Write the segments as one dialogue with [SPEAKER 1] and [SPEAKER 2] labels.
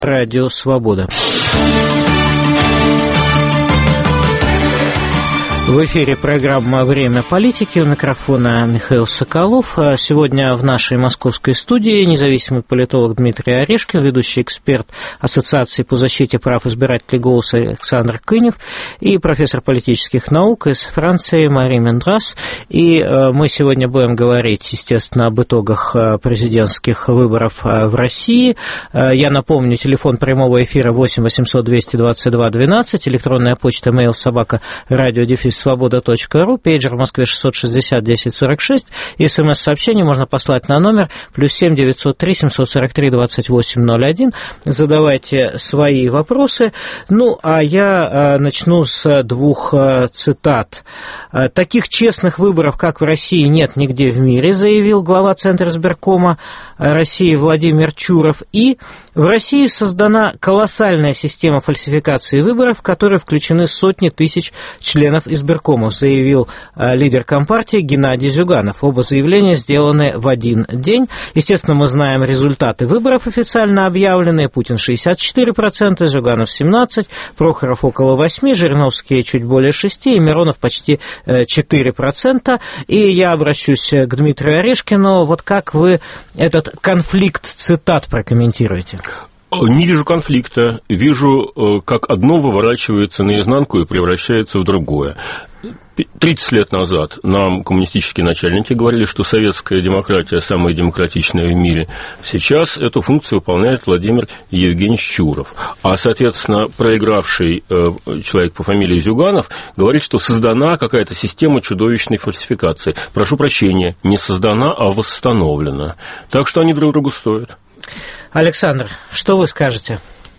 [SPEAKER 1] Радио «Свобода». В эфире программа «Время политики». У микрофона Михаил Соколов. Сегодня в нашей московской студии независимый политолог Дмитрий Орешкин, ведущий эксперт Ассоциации по защите прав избирателей «Голос» Александр Кынев и профессор политических наук из Франции Мари Мендрас. И мы сегодня будем говорить, естественно, об итогах президентских выборов в России. Я напомню, телефон прямого эфира 8 800 222 12, электронная почта mail@radio-svoboda.ru, пейджер в Москве 660 10 46, СМС-сообщение можно послать на номер +7 903 743 28 01. Задавайте свои вопросы. Ну, а я начну с двух цитат. «Таких честных выборов, как в России, нет нигде в мире», заявил глава Центра избиркома России Владимир Чуров. И в России создана колоссальная система фальсификации выборов, в которой включены сотни тысяч членов избиркомов, заявил лидер Компартии Геннадий Зюганов. Оба заявления сделаны в один день. Естественно, мы знаем результаты выборов официально объявленные. Путин 64%, Зюганов 17%, Прохоров около 8%, Жириновский чуть более 6% и Миронов почти 4%. И я обращусь к Дмитрию Орешкину. Вот как вы этот конфликт цитат прокомментируете?
[SPEAKER 2] Не вижу конфликта, вижу, как одно выворачивается наизнанку и превращается в другое. 30 лет назад нам коммунистические начальники говорили, что советская демократия самая демократичная в мире. Сейчас эту функцию выполняет Владимир Евгеньевич Чуров. А, соответственно, проигравший человек по фамилии Зюганов говорит, что создана какая-то система чудовищной фальсификации. Прошу прощения, не создана, а восстановлена. Так что они друг другу стоят.
[SPEAKER 1] Александр, что вы скажете?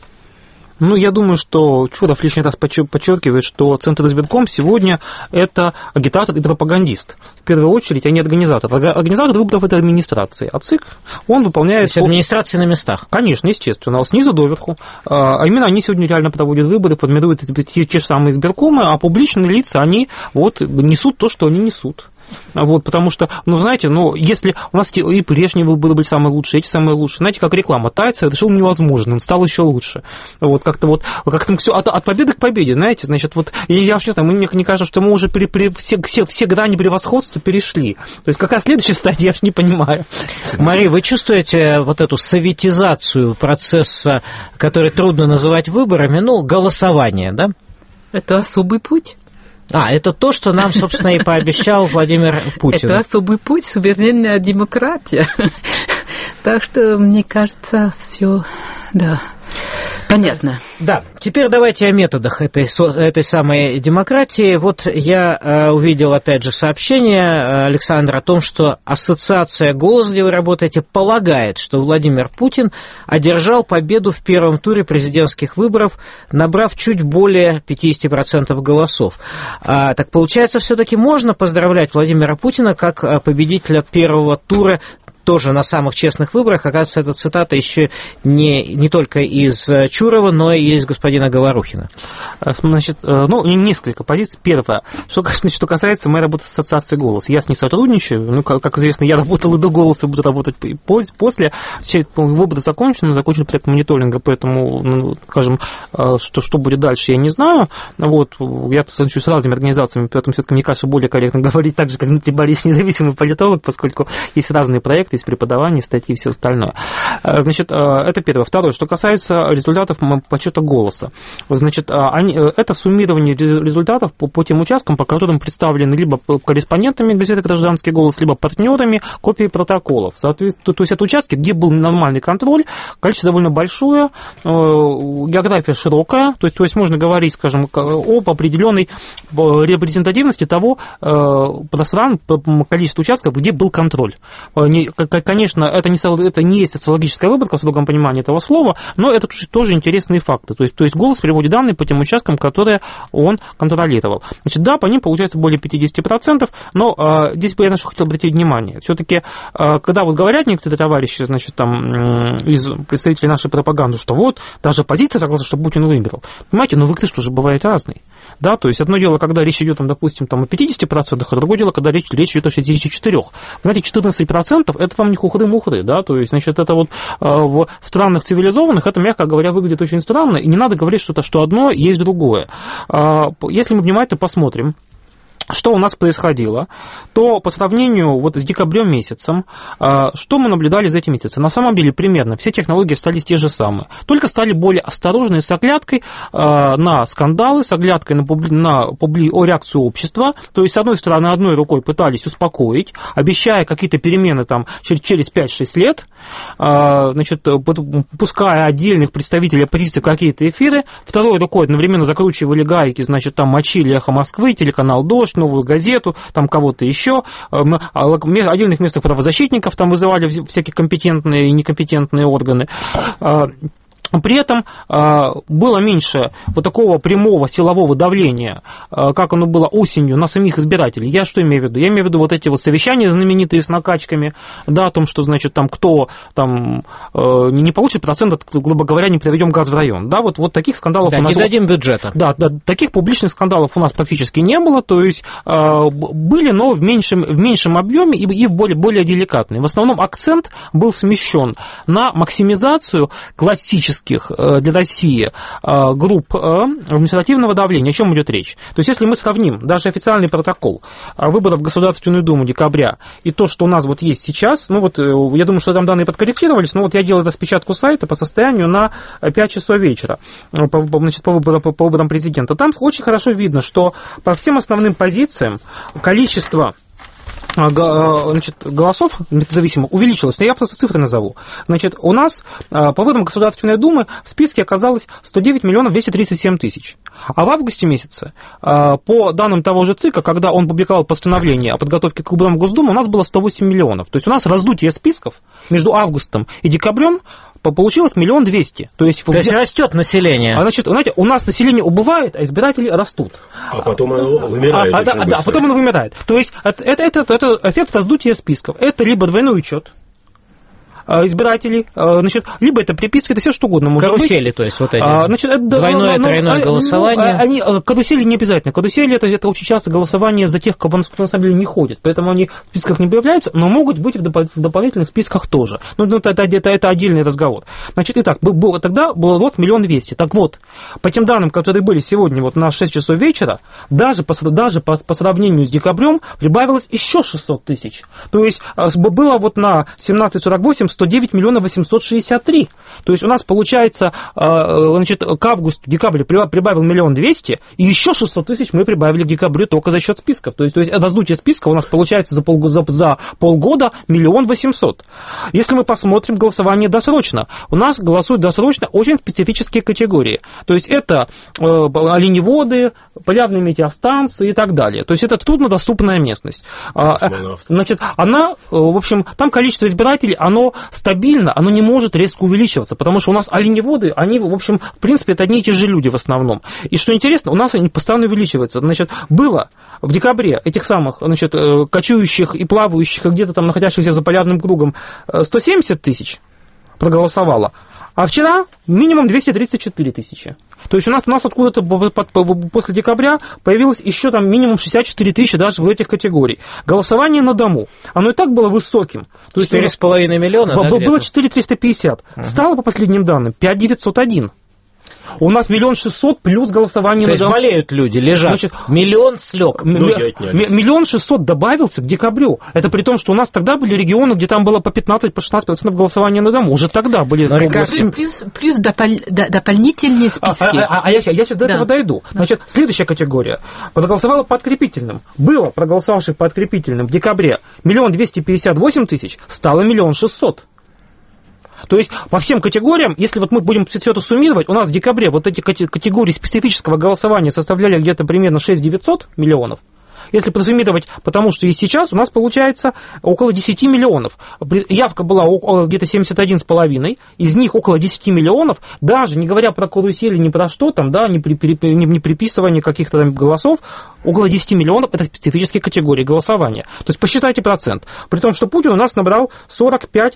[SPEAKER 3] Ну, я думаю, что Чуров лишний раз подчеркивает, что Центр избирком сегодня это агитатор и пропагандист. В первую очередь, а не организатор. Организатор выборов – это администрация, а ЦИК, он выполняет...
[SPEAKER 1] То есть администрация на местах?
[SPEAKER 3] Конечно, естественно, снизу доверху. А именно они сегодня реально проводят выборы, формируют те же самые избиркомы, а публичные лица, они вот несут то, что они несут. Вот, потому что, ну, знаете, если у нас и прежние выборы были самые лучшие, эти самые лучшие, знаете, как реклама, Тайц совершил невозможным, стал еще лучше. Вот, как-то все от победы к победе, знаете, значит, вот, я уж не знаю, мне кажется, что мы уже все грани превосходства перешли. То есть, какая следующая стадия, я же не понимаю.
[SPEAKER 1] Мария, вы чувствуете вот эту советизацию процесса, который трудно называть выборами, голосование, да?
[SPEAKER 4] Это особый путь.
[SPEAKER 1] Это то, что нам, собственно, и пообещал Владимир Путин.
[SPEAKER 4] Это особый путь, суверенная демократия. Так что, мне кажется, все, да, понятно.
[SPEAKER 1] Да, теперь давайте о методах этой самой демократии. Вот я увидел, опять же, сообщение, Александр, о том, что Ассоциация «Голос», где вы работаете, полагает, что Владимир Путин одержал победу в первом туре президентских выборов, набрав чуть более 50% голосов. Так получается, все-таки можно поздравлять Владимира Путина как победителя первого тура, тоже на самых честных выборах. Оказывается, эта цитата еще не только из Чурова, но и из господина Говорухина.
[SPEAKER 3] Значит, несколько позиций. Первое, что касается моей работы с Ассоциацией «Голос». Я с ней сотрудничаю. Как известно, я работал и до «Голоса», буду работать после. Все выборы закончен проект мониторинга, поэтому, скажем, что будет дальше, я не знаю. Вот, я сотрудничаю с разными организациями, поэтому все-таки мне кажется более корректно говорить так же, как Дмитрий Борисович, независимый политолог, поскольку есть разные проекты, есть преподавание, статьи и все остальное. Значит, это первое. Второе, что касается результатов подсчета голоса. Значит, это суммирование результатов по тем участкам, по которым представлены либо корреспондентами газеты «Гражданский голос», либо партнерами копии протоколов. Соответственно, то есть это участки, где был нормальный контроль, количество довольно большое, география широкая, то есть можно говорить, скажем, об определенной репрезентативности того количества участков, где был контроль. Конечно, это не есть социологическая выборка в строгом понимании этого слова, но это тоже интересные факты. То есть «Голос» приводит данные по тем участкам, которые он контролировал. Значит, да, по ним получается более 50%, но здесь бы я хотел обратить внимание. Все-таки, когда вот говорят некоторые товарищи, значит, там, из представителей нашей пропаганды, что вот, даже оппозиция согласна, что Путин выиграл. Понимаете, выигрыш тоже бывает разный. Да, то есть одно дело, когда речь идет, допустим, о 50%, а другое дело, когда речь идет о 64%. Знаете, 14% это вам не хухры-мухры, да, то есть, значит, это вот в странах цивилизованных, это, мягко говоря, выглядит очень странно, и не надо говорить, что одно есть другое. Если мы внимательно посмотрим, что у нас происходило, то по сравнению вот с декабрем месяцем, что мы наблюдали за эти месяцы? На самом деле примерно все технологии остались те же самые, только стали более осторожны с оглядкой на скандалы, с оглядкой на реакцию общества. То есть, с одной стороны, одной рукой пытались успокоить, обещая какие-то перемены там, через 5-6 лет, значит, пуская отдельных представителей оппозиции в какие-то эфиры, второй рукой одновременно закручивали гайки, значит, там мочили «Эхо Москвы», телеканал «Дождь», «Новую газету», там кого-то еще, отдельных местных правозащитников там вызывали всякие компетентные и некомпетентные органы. При этом было меньше вот такого прямого силового давления, как оно было осенью на самих избирателей. Я что имею в виду? Я имею в виду вот эти вот совещания знаменитые с накачками, да, о том, что, значит, там кто там не получит процент, грубо говоря, не приведем газ в район. Да, вот таких скандалов
[SPEAKER 1] да,
[SPEAKER 3] у нас...
[SPEAKER 1] не дадим бюджета.
[SPEAKER 3] Да, таких публичных скандалов у нас практически не было, то есть были, но в меньшем объеме и более деликатные. В основном акцент был смещен на максимизацию классических для России групп административного давления. О чем идет речь? То есть, если мы сравним даже официальный протокол выборов в Государственную Думу декабря и то, что у нас вот есть сейчас, ну вот, я думаю, что там данные подкорректировались, но вот я делаю распечатку сайта по состоянию на 5 часов вечера, значит, по выборам президента. Там очень хорошо видно, что по всем основным позициям количество, значит, голосов независимо увеличилось, но я просто цифры назову. Значит, у нас по выборам Государственной Думы в списке оказалось 109 миллионов 237 тысяч. А в августе месяце, по данным того же ЦИКа, когда он публиковал постановление о подготовке к выборам в Госдуму, у нас было 108 миллионов. То есть у нас раздутие списков между августом и декабрем получилось 1 200 000. То есть
[SPEAKER 1] растет население.
[SPEAKER 3] Значит, знаете, у нас население убывает, а избиратели растут.
[SPEAKER 2] А потом оно вымирает.
[SPEAKER 3] А потом оно вымирает. То есть это эффект раздутия списков. Это либо двойной учет избирателей, значит, либо это приписки, это все что угодно может
[SPEAKER 1] карусели,
[SPEAKER 3] быть.
[SPEAKER 1] То есть вот эти
[SPEAKER 3] значит,
[SPEAKER 1] двойное, тройное голосование.
[SPEAKER 3] Карусели не обязательно. Карусели это очень часто голосование за тех, кого на самом деле не ходит, поэтому они в списках не появляются, но могут быть в дополнительных списках тоже. Ну, это отдельный разговор. Значит, итак, тогда было рост 1 200 000. Так вот, по тем данным, которые были сегодня вот на 6 часов вечера, даже по сравнению с декабрем прибавилось еще 600 тысяч. То есть было вот на 17:48 109 миллионов 863. То есть у нас получается, значит, к августу, декабрю прибавил 1 200 000, и еще 600 тысяч мы прибавили к декабрю только за счет списков. То есть раздутие списка у нас получается за полгода 1 800 000. Если мы посмотрим голосование досрочно, у нас голосуют досрочно очень специфические категории. То есть это оленеводы, полярные метеостанции и так далее. То есть это труднодоступная местность. Значит, она, в общем, там количество избирателей, оно стабильно, оно не может резко увеличиваться, потому что у нас оленеводы, они, в общем, в принципе, это одни и те же люди в основном. И что интересно, у нас они постоянно увеличиваются. Значит, было в декабре этих самых, значит, кочующих и плавающих, и где-то там находящихся за полярным кругом 170 тысяч проголосовало, а вчера минимум 234 тысячи. То есть у нас откуда-то после декабря появилось еще там минимум 64 тысячи даже в этих категориях. Голосование на дому, оно и так было высоким.
[SPEAKER 1] 4,5 миллиона, да,
[SPEAKER 3] было 4,350. Стало по последним данным 5,901. У нас 1 600 000 плюс голосование.
[SPEAKER 1] То есть болеют люди, лежат. Значит, миллион слег.
[SPEAKER 3] 1 600 000 добавился к декабрю. Это при том, что у нас тогда были регионы, где там было по 15-16% голосования на дому. Уже тогда были...
[SPEAKER 4] Плюс дополнительные списки.
[SPEAKER 3] Я сейчас до этого дойду. Значит, следующая категория. Проголосовала по открепительным. Было проголосовавших по открепительным в декабре 1 258 000, стало 1 600 000. То есть по всем категориям, если вот мы будем все это суммировать, у нас в декабре вот эти категории специфического голосования составляли где-то примерно 6 900 миллионов, если просуммировать, потому что и сейчас у нас получается около 10 миллионов. Явка была где-то 71,5, из них около 10 миллионов, даже не говоря про карусели, ни про что там, да, не приписывание каких-то там голосов, около 10 миллионов – это специфические категории голосования. То есть посчитайте процент. При том, что Путин у нас набрал 45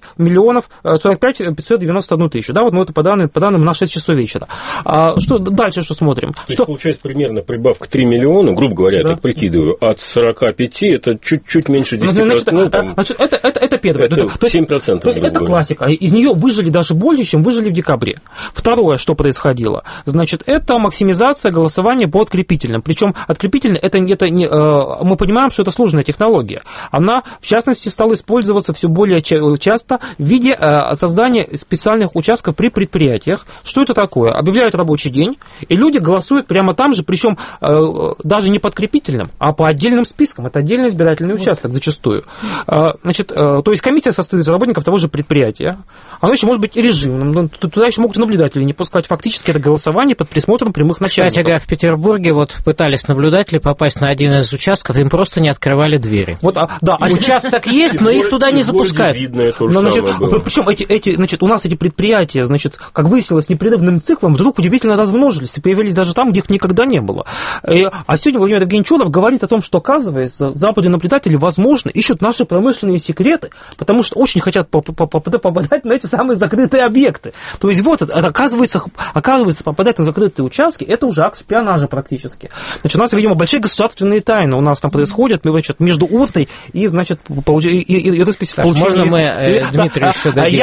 [SPEAKER 3] 591 тысячу. Да, вот мы это по данным на 6 часов вечера. Что дальше, что смотрим?
[SPEAKER 2] То есть получается примерно прибавка 3 миллиона, грубо говоря, я так прикидываю, от 45 это чуть меньше 10%.
[SPEAKER 3] Значит, это первое.
[SPEAKER 2] Это 7%.
[SPEAKER 3] То есть это классика. Из нее выжили даже больше, чем выжили в декабре. Второе, что происходило, значит, это максимизация голосования по открепительным. Причем открепительные, мы понимаем, что это сложная технология. Она, в частности, стала использоваться все более часто в виде создания специальных участков при предприятиях. Что это такое? Объявляют рабочий день, и люди голосуют прямо там же, причем даже не по открепительным, а по отдельным спискам. Это отдельный избирательный участок зачастую. Значит, то есть комиссия состоит из работников того же предприятия. Оно еще может быть и режимным. Туда еще могут наблюдатели не пускать. Фактически это голосование под присмотром прямых начальников.
[SPEAKER 1] Кстати говоря, в Петербурге вот пытались наблюдатели попасть на один из участков, им просто не открывали двери.
[SPEAKER 3] Вот, да,
[SPEAKER 1] участок есть, но их туда не запускают.
[SPEAKER 3] Причем у нас эти предприятия, значит, как выяснилось, непрерывным циклом вдруг удивительно размножились и появились даже там, где их никогда не было. А сегодня Владимир Евгеньевич Чуров говорит о том, что, оказывается, западные наблюдатели, возможно, ищут наши промышленные секреты, потому что очень хотят попадать на эти самые закрытые объекты. То есть вот, оказывается, попадать на закрытые участки, это уже акт шпионажа практически. Значит, у нас, видимо, большие государственные тайны у нас там происходят, значит, между урной и, значит, и расписью.
[SPEAKER 1] Можно мы, Дмитрий, еще дадим?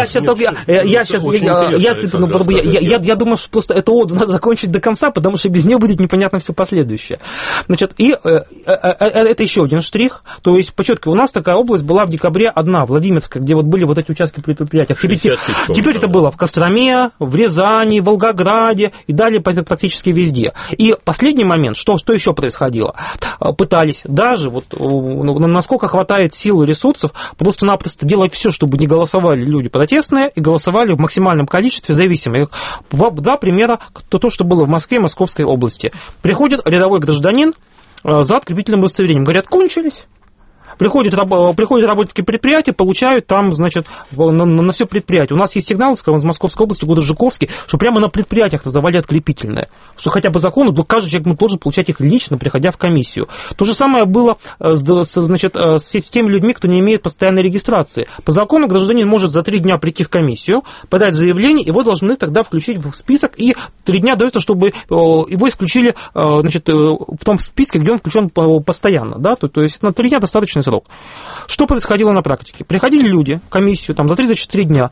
[SPEAKER 3] Я думаю, что просто эту оду надо закончить до конца, потому что без нее будет непонятно все последующее. Значит, и это еще один штрих. То есть, подчеркиваю, у нас такая область была в декабре одна, Владимирская, где вот были вот эти участки при предприятиях. Теперь это было в Костроме, в Рязани, в Волгограде и далее практически везде. И последний момент, что еще происходило? Пытались даже, вот, насколько хватает сил и ресурсов, просто-напросто делать все, чтобы не голосовали люди протестные и голосовали в максимальном количестве зависимых. Два примера, то, что было в Москве и Московской области. Приходит рядовой гражданин за открепительным удостоверением. Говорят, кончились. Приходят работники предприятия, получают там, значит, на все предприятие. У нас есть сигнал из Московской области, город Жуковский, что прямо на предприятиях раздавали открепительные. Что хотя по закону каждый человек должен получать их лично, приходя в комиссию. То же самое было, значит, с теми людьми, кто не имеет постоянной регистрации. По закону гражданин может за 3 дня прийти в комиссию, подать заявление, его должны тогда включить в список, и 3 дня дается, чтобы его исключили, значит, в том списке, где он включен постоянно. Да? То есть на 3 дня достаточно срок. Что происходило на практике? Приходили люди в комиссию там, за 3-4 дня.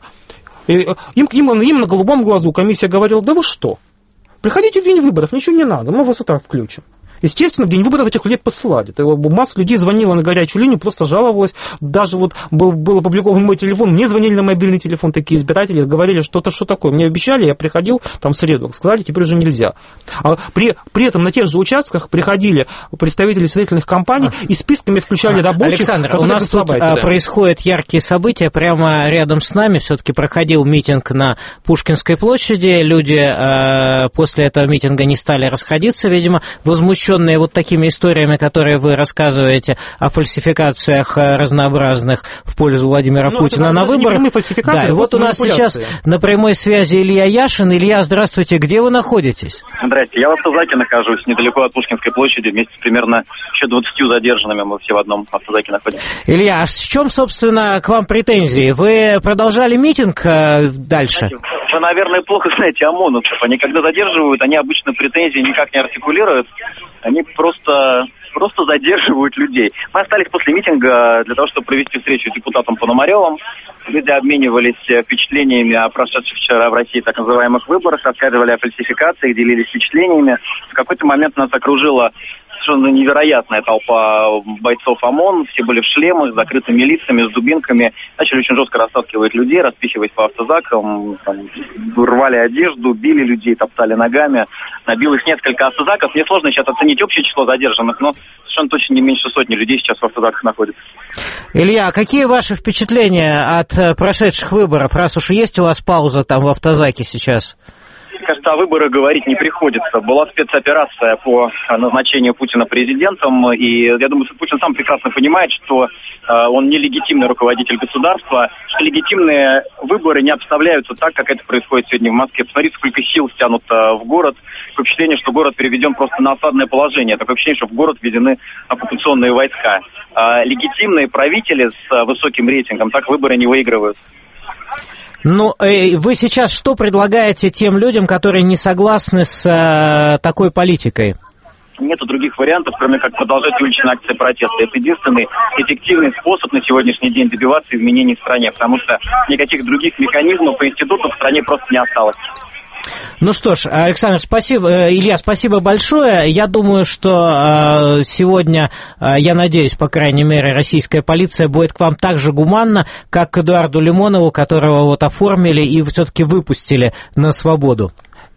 [SPEAKER 3] Им на голубом глазу комиссия говорила, да вы что? Приходите в день выборов, ничего не надо, мы вас и так включим. Естественно, в день выборов этих людей посылали. Масса людей звонила на горячую линию, просто жаловалась. Даже вот был опубликован мой телефон, мне звонили на мобильный телефон такие избиратели, говорили, что такое. Мне обещали, я приходил там в среду, сказали, теперь уже нельзя. А при этом на тех же участках приходили представители строительных компаний и списками включали рабочих.
[SPEAKER 1] Александр, у нас тут происходят яркие события. Прямо рядом с нами все-таки проходил митинг на Пушкинской площади. Люди после этого митинга не стали расходиться, видимо, возмущенные вот такими историями, которые вы рассказываете о фальсификациях разнообразных в пользу Владимира Путина на выборах. Да, и вот у нас сейчас на прямой связи Илья Яшин. Илья, здравствуйте, где вы находитесь?
[SPEAKER 5] Здрасте, я в автозаке нахожусь, недалеко от Пушкинской площади, вместе с примерно еще 20 задержанными, мы все в одном автозаке находимся.
[SPEAKER 1] Илья, а с чем, собственно, к вам претензии? Вы продолжали митинг дальше?
[SPEAKER 5] Вы, наверное, плохо знаете ОМОНовцев. Они когда задерживают, они обычно претензии никак не артикулируют. Они просто задерживают людей. Мы остались после митинга для того, чтобы провести встречу с депутатом Пономаревым. Люди обменивались впечатлениями о прошедших вчера в России так называемых выборах, рассказывали о фальсификациях, делились впечатлениями. В какой-то момент нас окружила совершенно невероятная толпа бойцов ОМОН, все были в шлемах, с закрытыми лицами, с дубинками, начали очень жестко растаскивать людей, распихивать по автозакам, там, рвали одежду, били людей, топтали ногами, набилось несколько автозаков. Мне сложно сейчас оценить общее число задержанных, но совершенно точно не меньше сотни людей сейчас в автозаках находится.
[SPEAKER 1] Илья, какие ваши впечатления от прошедших выборов, раз уж есть у вас пауза там в автозаке сейчас?
[SPEAKER 5] кажется, о выборах говорить не приходится. Была спецоперация по назначению Путина президентом, и я думаю, что Путин сам прекрасно понимает, что он нелегитимный руководитель государства, что легитимные выборы не обставляются так, как это происходит сегодня в Москве. Посмотрите, сколько сил стянут в город. Такое впечатление, что город переведен просто на осадное положение. Такое впечатление, что в город введены оккупационные войска. Легитимные правители с высоким рейтингом так выборы не выигрывают.
[SPEAKER 1] Ну, вы сейчас что предлагаете тем людям, которые не согласны с такой политикой?
[SPEAKER 5] Нету других вариантов, кроме как продолжать уличные акции протеста. Это единственный эффективный способ на сегодняшний день добиваться изменений в стране, потому что никаких других механизмов и институтов в стране просто не осталось.
[SPEAKER 1] Ну что ж, Александр, спасибо, Илья, спасибо большое. Я думаю, что сегодня, я надеюсь, по крайней мере, российская полиция будет к вам так же гуманна, как к Эдуарду Лимонову, которого вот оформили и все-таки выпустили на свободу.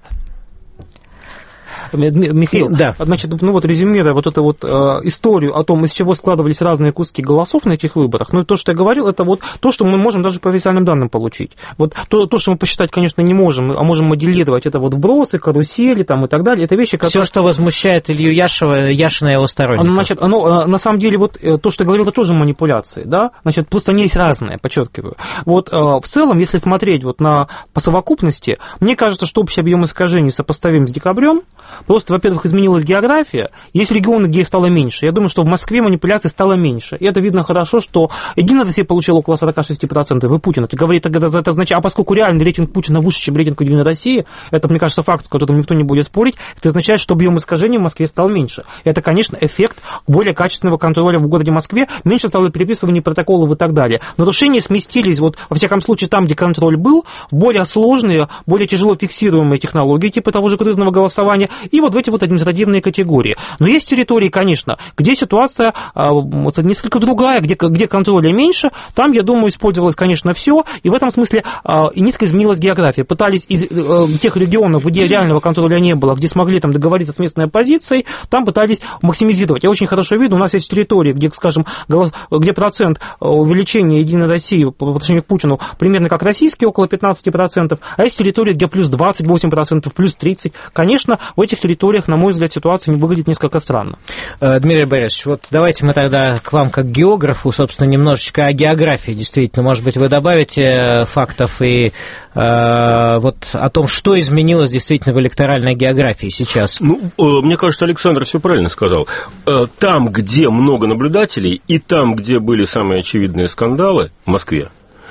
[SPEAKER 3] Михаил, да. Значит, ну вот резюмируя вот эту вот историю о том, из чего складывались разные куски голосов на этих выборах, ну и то, что я говорил, это вот то, что мы можем даже по официальным данным получить. Вот то, что мы посчитать, конечно, не можем, а можем моделировать, это вот вбросы, карусели там и так далее, это вещи, которые...
[SPEAKER 1] Все, что возмущает Илью Яшина и его сторонников.
[SPEAKER 3] Значит, на самом деле, вот то, что я говорил, это тоже манипуляции, да, значит, просто они есть разные, подчеркиваю. Вот в целом, если смотреть вот по совокупности, мне кажется, что общий объем искажений сопоставим с декабрем. Просто, во-первых, изменилась география. Есть регионы, где их стало меньше. Я думаю, что в Москве манипуляций стало меньше. И это видно хорошо, что Единая Россия получила около 46%, и Путин. Это говорит, это означает, а поскольку реальный рейтинг Путина выше, чем рейтинг Единой России, это, мне кажется, факт, с которым никто не будет спорить, это означает, что объем искажений в Москве стал меньше. И это, конечно, эффект более качественного контроля в городе Москве, меньше стало переписывания протоколов и так далее. Нарушения сместились, вот, во всяком случае, там, где контроль был, в более сложные, более тяжело фиксируемые технологии, типа того же кризисного голосования, и вот в эти вот административные категории. Но есть территории, конечно, где ситуация несколько другая, где контроля меньше, там, я думаю, использовалось, конечно, все, и в этом смысле несколько изменилась география. Пытались из тех регионов, где реального контроля не было, где смогли там договориться с местной оппозицией, там пытались максимизировать. Я очень хорошо видно, у нас есть территории, где, скажем, где процент увеличения Единой России по отношению к Путину примерно как российский, около 15%, а есть территории, где плюс 28%, плюс 30%. Конечно, в этих территориях, на мой взгляд, ситуация не выглядит несколько странно.
[SPEAKER 1] Дмитрий Борисович, вот давайте мы тогда к вам как географу, собственно, немножечко о географии, действительно. Может быть, вы добавите фактов и вот о том, что изменилось действительно в электоральной географии сейчас?
[SPEAKER 2] Ну, мне кажется, Александр все правильно сказал. Там, где много наблюдателей, и там, где были самые очевидные скандалы в Москве,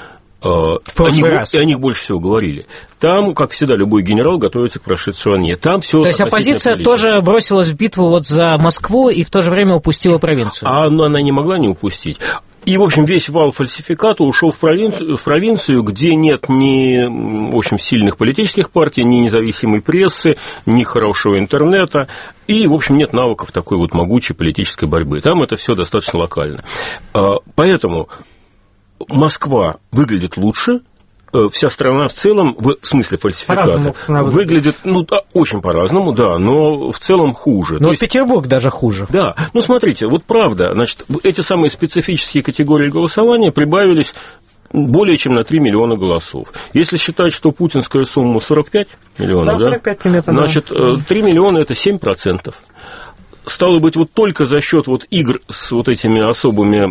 [SPEAKER 2] о них больше всего говорили. Там, как всегда, любой генерал готовится к прошедшей войне. Там все.
[SPEAKER 1] То есть оппозиция тоже бросилась в битву вот за Москву и в то же время упустила провинцию?
[SPEAKER 2] А она не могла не упустить. И, в общем, весь вал фальсификата ушел в провинцию, где нет ни, в общем, сильных политических партий, ни независимой прессы, ни хорошего интернета, и, в общем, нет навыков такой вот могучей политической борьбы. Там это все достаточно локально. Поэтому Москва выглядит лучше, вся страна в целом, в смысле фальсификата, выглядит, очень по-разному, да, но в целом хуже.
[SPEAKER 1] Но Петербург даже хуже.
[SPEAKER 2] Да, смотрите, вот правда, значит, эти самые специфические категории голосования прибавились более чем на 3 миллиона голосов. Если считать, что путинская сумма 45 миллионов, да, 45 примерно, значит, 3 миллиона – это 7%. Стало быть, вот только за счет вот игр с вот этими особыми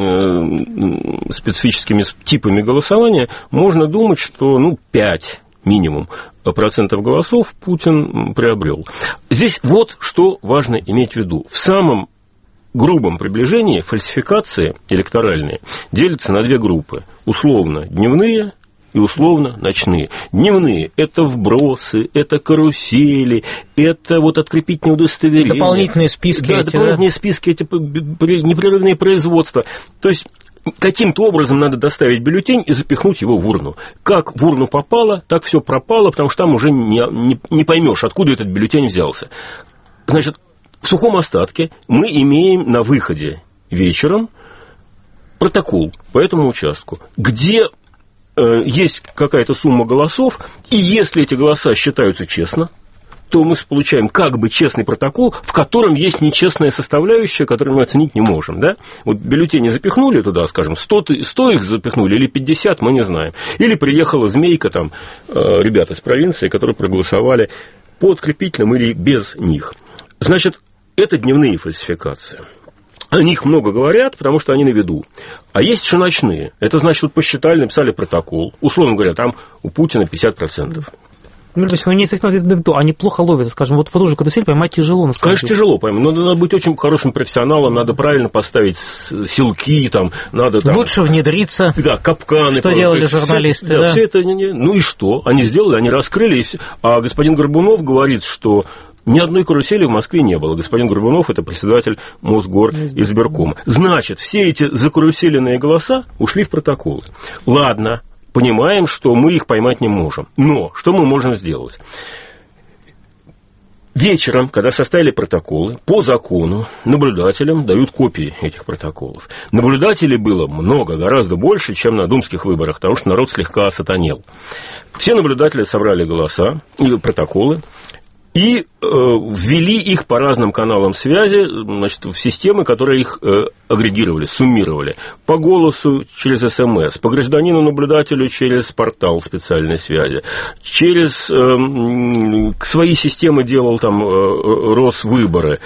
[SPEAKER 2] специфическими типами голосования можно думать, что 5 минимум процентов голосов Путин приобрел. Здесь вот что важно иметь в виду. В самом грубом приближении фальсификации электоральные делятся на две группы. Условно дневные и условно ночные. Дневные – это вбросы, это карусели, это вот открепительные удостоверения.
[SPEAKER 1] Дополнительные списки.
[SPEAKER 2] Да, дополнительные списки, эти непрерывные производства. То есть каким-то образом надо доставить бюллетень и запихнуть его в урну. Как в урну попало, так все пропало, потому что там уже не поймешь, откуда этот бюллетень взялся. Значит, в сухом остатке мы имеем на выходе вечером протокол по этому участку, где есть какая-то сумма голосов, и если эти голоса считаются честно, то мы получаем как бы честный протокол, в котором есть нечестная составляющая, которую мы оценить не можем. Да? Вот бюллетени запихнули туда, скажем, 100 их запихнули или 50, мы не знаем. Или приехала змейка, там, ребята из провинции, которые проголосовали по открепительным или без них. Значит, это дневные фальсификации. О них много говорят, потому что они на виду. А есть еще ночные. Это значит, вот посчитали, написали протокол. Условно говоря, там у Путина 50%.
[SPEAKER 3] Они плохо ловят, скажем, вот уже карусель поймать тяжело.
[SPEAKER 2] Конечно, тяжело поймать, но надо быть очень хорошим профессионалом, надо правильно поставить силки, там, надо... Там,
[SPEAKER 1] лучше внедриться.
[SPEAKER 2] Да, капканы.
[SPEAKER 1] Что делали журналисты,
[SPEAKER 2] да? Все это, ну и что? Они сделали, они раскрылись, а господин Горбунов говорит, что ни одной карусели в Москве не было. Господин Горбунов – это председатель Мосгоризбиркома. Значит, все эти закаруселенные голоса ушли в протоколы. Ладно. Понимаем, что мы их поймать не можем. Но что мы можем сделать? Вечером, когда составили протоколы, по закону наблюдателям дают копии этих протоколов. Наблюдателей было много, гораздо больше, чем на думских выборах, потому что народ слегка осатанел. Все наблюдатели собрали голоса и протоколы и ввели их по разным каналам связи, значит, в системы, которые их агрегировали, суммировали. По голосу через СМС, по гражданину-наблюдателю через портал специальной связи, через свои системы делал там Росвыборы,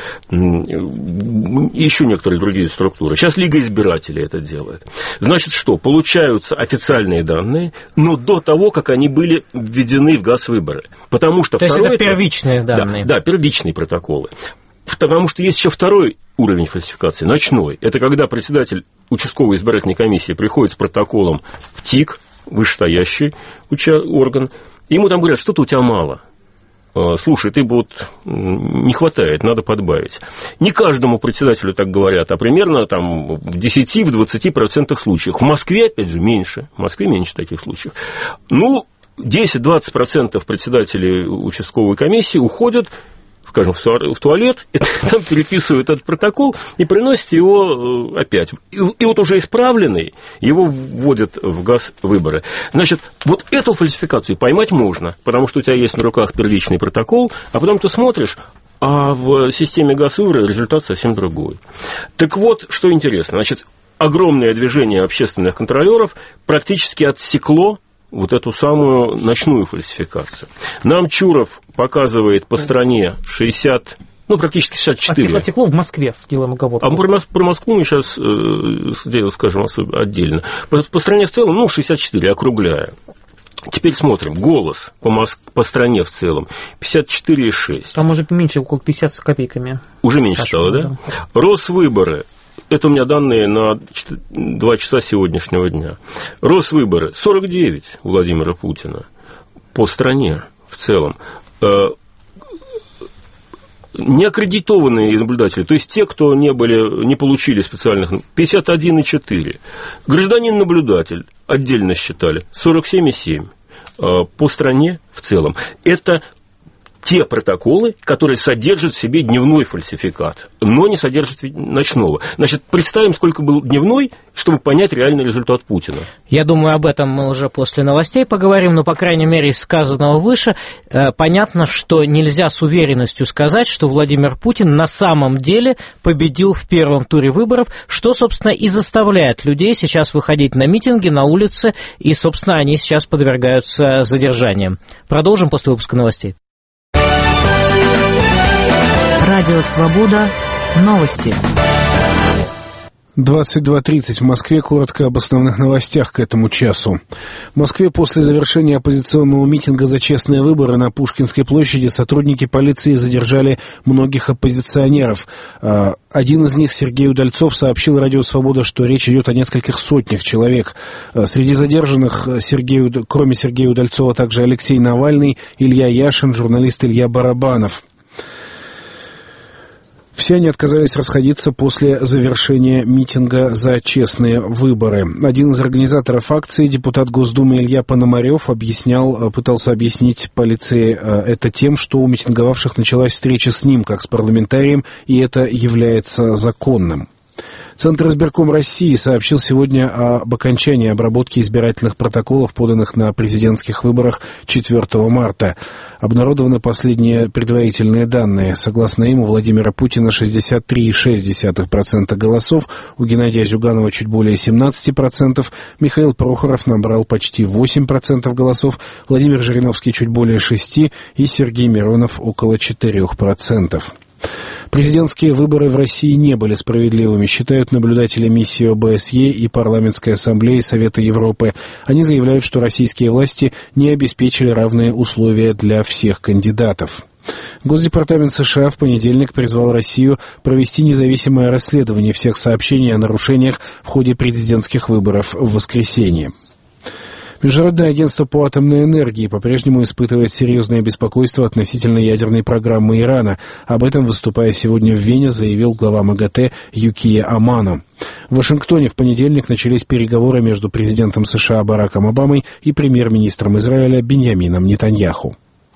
[SPEAKER 2] еще некоторые другие структуры. Сейчас Лига избирателей это делает. Значит, что? Получаются официальные данные, но до того, как они были введены в Газвыборы. Потому что
[SPEAKER 1] то есть это первичные данные.
[SPEAKER 2] Да, первичные протоколы. Потому что есть еще второй уровень фальсификации, ночной. Это когда председатель участковой избирательной комиссии приходит с протоколом в ТИК, вышестоящий орган, и ему там говорят, что-то у тебя мало. Слушай, ты вот не хватает, надо подбавить. Не каждому председателю так говорят, а примерно там в 10-20% случаев. В Москве, опять же, меньше. В Москве меньше таких случаев. Ну, 10-20% председателей участковой комиссии уходят, скажем, в туалет, и там переписывают этот протокол и приносят его опять. И вот уже исправленный его вводят в Газвыборы. Значит, вот эту фальсификацию поймать можно, потому что у тебя есть на руках первичный протокол, а потом ты смотришь, а в системе Газвыборы результат совсем другой. Так вот, что интересно, значит, огромное движение общественных контролеров практически отсекло вот эту самую ночную фальсификацию. Нам Чуров показывает по стране 60, ну, практически 64.
[SPEAKER 3] Отекло в Москве, сделаем оговорку.
[SPEAKER 2] А про Москву мы сейчас скажем отдельно. По стране в целом, ну, 64, округляя. Теперь смотрим. Голос по стране в целом 54,6.
[SPEAKER 3] Там уже меньше, около 50 с копейками.
[SPEAKER 2] Уже меньше стало, да? Росвыборы. Это у меня данные на 2 часа сегодняшнего дня. Росвыборы 49 у Владимира Путина по стране в целом. Неаккредитованные наблюдатели, то есть те, кто не получили специальных, 51,4. Гражданин-наблюдатель отдельно считали 47,7 по стране в целом. Это те протоколы, которые содержат в себе дневной фальсификат, но не содержат ночного. Значит, представим, сколько был дневной, чтобы понять реальный результат Путина.
[SPEAKER 1] Я думаю, об этом мы уже после новостей поговорим, но, по крайней мере, из сказанного выше, понятно, что нельзя с уверенностью сказать, что Владимир Путин на самом деле победил в первом туре выборов, что, собственно, и заставляет людей сейчас выходить на митинги, на улицы, и, собственно, они сейчас подвергаются задержаниям. Продолжим после выпуска новостей.
[SPEAKER 6] Радио «Свобода». Новости.
[SPEAKER 7] 22:30 в Москве. Коротко об основных новостях к этому часу. В Москве после завершения оппозиционного митинга за честные выборы на Пушкинской площади сотрудники полиции задержали многих оппозиционеров. Один из них, Сергей Удальцов, сообщил Радио «Свобода», что речь идет о нескольких сотнях человек. Среди задержанных, кроме Сергея Удальцова, также Алексей Навальный, Илья Яшин, журналист Илья Барабанов. Все они отказались расходиться после завершения митинга за честные выборы. Один из организаторов акции, депутат Госдумы Илья Пономарев, пытался объяснить полиции это тем, что у митинговавших началась встреча с ним, как с парламентарием, и это является законным. Центр избирком России сообщил сегодня об окончании обработки избирательных протоколов, поданных на президентских выборах 4 марта. Обнародованы последние предварительные данные. Согласно им, у Владимира Путина 63,6% голосов, у Геннадия Зюганова чуть более 17%, Михаил Прохоров набрал почти 8% голосов, Владимир Жириновский чуть более 6% и Сергей Миронов около 4%. Президентские выборы в России не были справедливыми, считают наблюдатели миссии ОБСЕ и Парламентской ассамблеи Совета Европы. Они заявляют, что российские власти не обеспечили равные условия для всех кандидатов. Госдепартамент США в понедельник призвал Россию провести независимое расследование всех сообщений о нарушениях в ходе президентских выборов в воскресенье. Международное агентство по атомной энергии по-прежнему испытывает серьезное беспокойство относительно ядерной программы Ирана. Об этом, выступая сегодня в Вене, заявил глава МАГАТЭ Юкия Амано. В Вашингтоне в понедельник начались переговоры между президентом США Бараком Обамой и премьер-министром Израиля Биньямином Нетаньяху.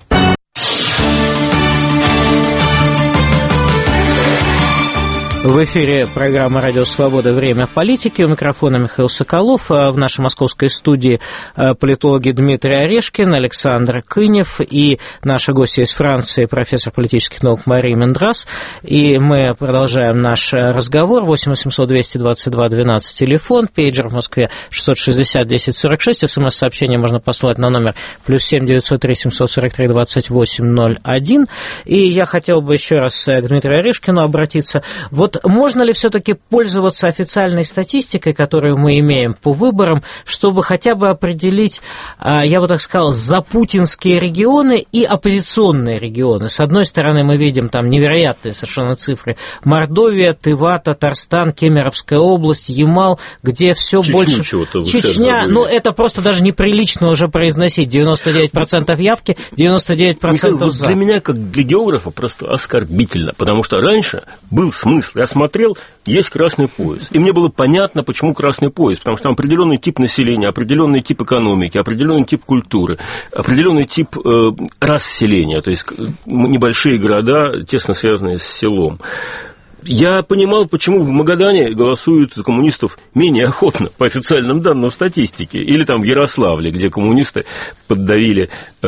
[SPEAKER 1] В эфире программа «Радио Свобода. Время политики». У микрофона Михаил Соколов. В нашей московской студии политологи Дмитрий Орешкин, Александр Кынев и наши гости из Франции, профессор политических наук Мария Мендрас. И мы продолжаем наш разговор. 8 800 222 12 телефон, пейджер в Москве 660 10 46. СМС-сообщение можно послать на номер +7 903 743 28 01. И я хотел бы еще раз к Дмитрию Орешкину обратиться. Вот можно ли все-таки пользоваться официальной статистикой, которую мы имеем по выборам, чтобы хотя бы определить, я бы так сказал, запутинские регионы и оппозиционные регионы? С одной стороны, мы видим там невероятные совершенно цифры. Мордовия, Тыва, Татарстан, Кемеровская область, Ямал, где все больше... Чечня, ну это просто даже неприлично уже произносить. 99% явки, 99%
[SPEAKER 2] Михаил, вот
[SPEAKER 1] за.
[SPEAKER 2] Для меня, как для географа, просто оскорбительно, потому что раньше был смысл. Я смотрел, есть красный пояс. И мне было понятно, почему красный пояс. Потому что там определенный тип населения, определенный тип экономики, определенный тип культуры, определенный тип расселения. То есть небольшие города, тесно связанные с селом. Я понимал, почему в Магадане голосуют за коммунистов менее охотно, по официальным данным статистики. Или там в Ярославле, где коммунисты поддавили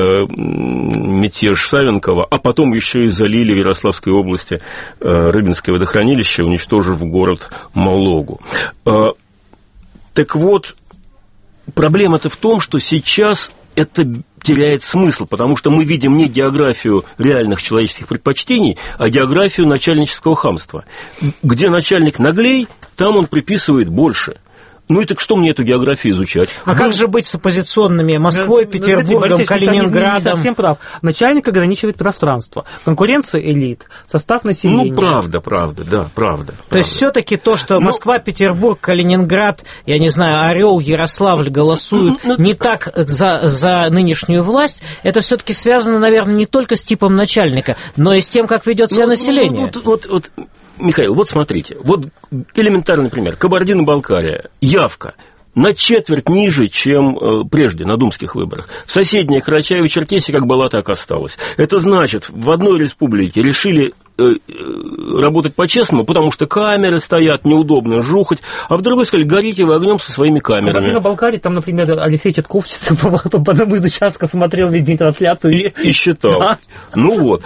[SPEAKER 2] мятеж Савенкова, а потом еще и залили в Ярославской области Рыбинское водохранилище, уничтожив город Малогу. Так вот, проблема-то в том, что сейчас это теряет смысл, потому что мы видим не географию реальных человеческих предпочтений, а географию начальнического хамства. Где начальник наглей, там он приписывает больше. Ну и так что мне эту географию изучать?
[SPEAKER 1] А как же быть с оппозиционными Москвой, Петербургом, Калининградом?
[SPEAKER 3] Не совсем прав. Начальник ограничивает пространство. Конкуренция элит, состав населения.
[SPEAKER 2] Ну, правда, да, правда.
[SPEAKER 1] То есть все-таки то, что Москва, Петербург, Калининград, я не знаю, Орел, Ярославль голосуют не так за нынешнюю власть, это все-таки связано, наверное, не только с типом начальника, но и с тем, как ведет себя население.
[SPEAKER 2] Вот, Михаил, вот смотрите, вот элементарный пример. Кабардино-Балкария, явка на четверть ниже, чем прежде на думских выборах. В соседней Карачаево-Черкесии как была, так осталось. Это значит, в одной республике решили работать по-честному, потому что камеры стоят, неудобно жухать, а в другой сказали, горите вы огнем со своими камерами.
[SPEAKER 3] На Балкарии, там, например, Алексей Четковщица по одному из участков смотрел весь день трансляцию.
[SPEAKER 2] И считал. Да? Ну вот.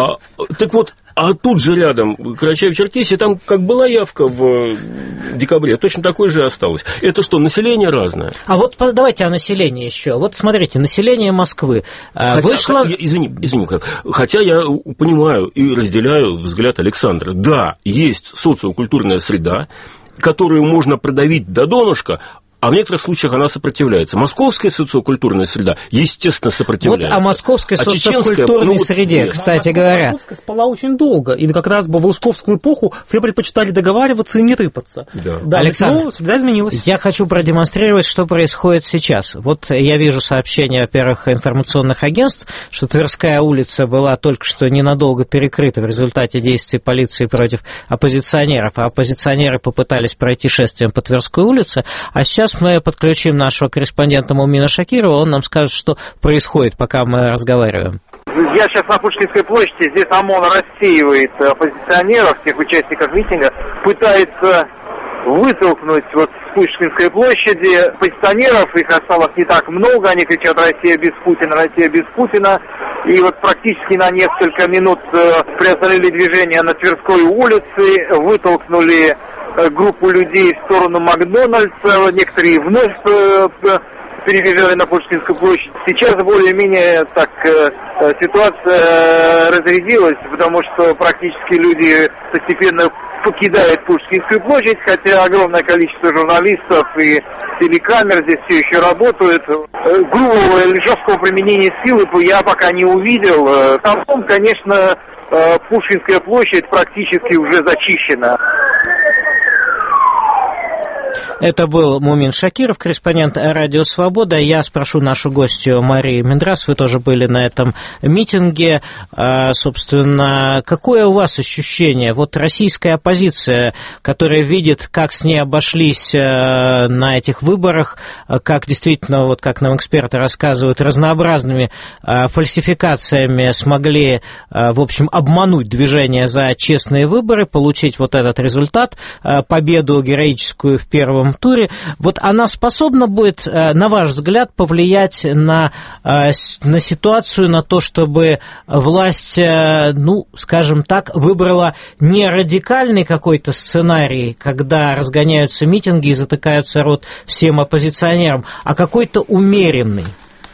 [SPEAKER 2] Так вот, а тут же рядом Карачаево-Черкесия, там как была явка в декабре, точно такой же и осталось. Это что, население разное?
[SPEAKER 1] А вот давайте о населении еще. Вот смотрите, население Москвы вышло...
[SPEAKER 2] Извини, хотя я понимаю и разделяю взгляд Александра. Да, есть социокультурная среда, которую можно продавить до донышка, а в некоторых случаях она сопротивляется. Московская социокультурная среда, естественно, сопротивляется.
[SPEAKER 1] Вот о московской социокультурной среде, кстати говоря.
[SPEAKER 3] Московская спала очень долго, и как раз в волжковскую эпоху все предпочитали договариваться и не рыпаться.
[SPEAKER 2] Да.
[SPEAKER 1] Александр,
[SPEAKER 3] среда изменилась.
[SPEAKER 1] Я хочу продемонстрировать, что происходит сейчас. Вот я вижу сообщение, во-первых, информационных агентств, что Тверская улица была только что ненадолго перекрыта в результате действий полиции против оппозиционеров, а оппозиционеры попытались пройти шествием по Тверской улице, а сейчас мы подключим нашего корреспондента Мумина Шакирова, он нам скажет, что происходит, пока мы разговариваем.
[SPEAKER 8] Я сейчас на Пушкинской площади, здесь ОМОН рассеивает оппозиционеров, всех участников митинга, пытается вытолкнуть вот с Пушкинской площади оппозиционеров. Их осталось не так много, они кричат «Россия без Путина, Россия без Путина». И вот практически на несколько минут приостановили движение на Тверской улице, вытолкнули группу людей в сторону Макдональдса, некоторые вновь перебежали на Пушкинскую площадь. Сейчас более-менее так ситуация разрядилась, потому что практически люди постепенно покидают Пушкинскую площадь, хотя огромное количество журналистов и телекамер здесь все еще работают. Грубого или жесткого применения силы я пока не увидел. Там, конечно, Пушкинская площадь практически уже зачищена.
[SPEAKER 1] Это был Мумин Шакиров, корреспондент «Радио Свобода». Я спрошу нашу гостью Марию Мендрас, вы тоже были на этом митинге. Собственно, какое у вас ощущение? Вот российская оппозиция, которая видит, как с ней обошлись на этих выборах, как действительно, вот как нам эксперты рассказывают, разнообразными фальсификациями смогли, в общем, обмануть движение за честные выборы, получить вот этот результат, победу героическую в первом туре. Вот она способна будет, на ваш взгляд, повлиять на ситуацию, на то, чтобы власть, ну, скажем так, выбрала не радикальный какой-то сценарий, когда разгоняются митинги и затыкаются рот всем оппозиционерам, а какой-то умеренный?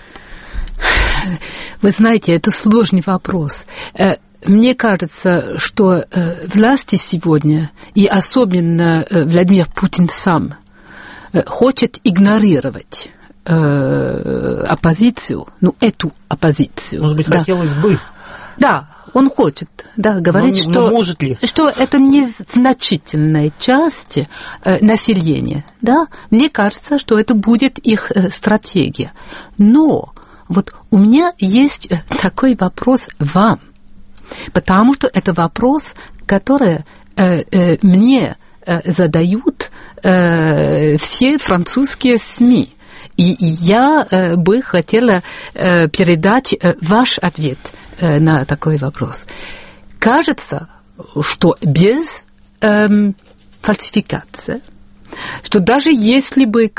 [SPEAKER 4] Вы знаете, это сложный вопрос. Мне кажется, что власти сегодня, и особенно Владимир Путин сам, хочет игнорировать оппозицию, ну, эту оппозицию.
[SPEAKER 3] Может быть, да. Хотелось бы.
[SPEAKER 4] Да, он хочет, да, говорит,
[SPEAKER 3] может ли?
[SPEAKER 4] Что это незначительная часть населения. Да? Мне кажется, что это будет их стратегия. Но вот у меня есть такой вопрос вам. Потому что это вопрос, который мне задают все французские СМИ. И я бы хотела передать ваш ответ на такой вопрос. Кажется, что без фальсификации, что даже если бы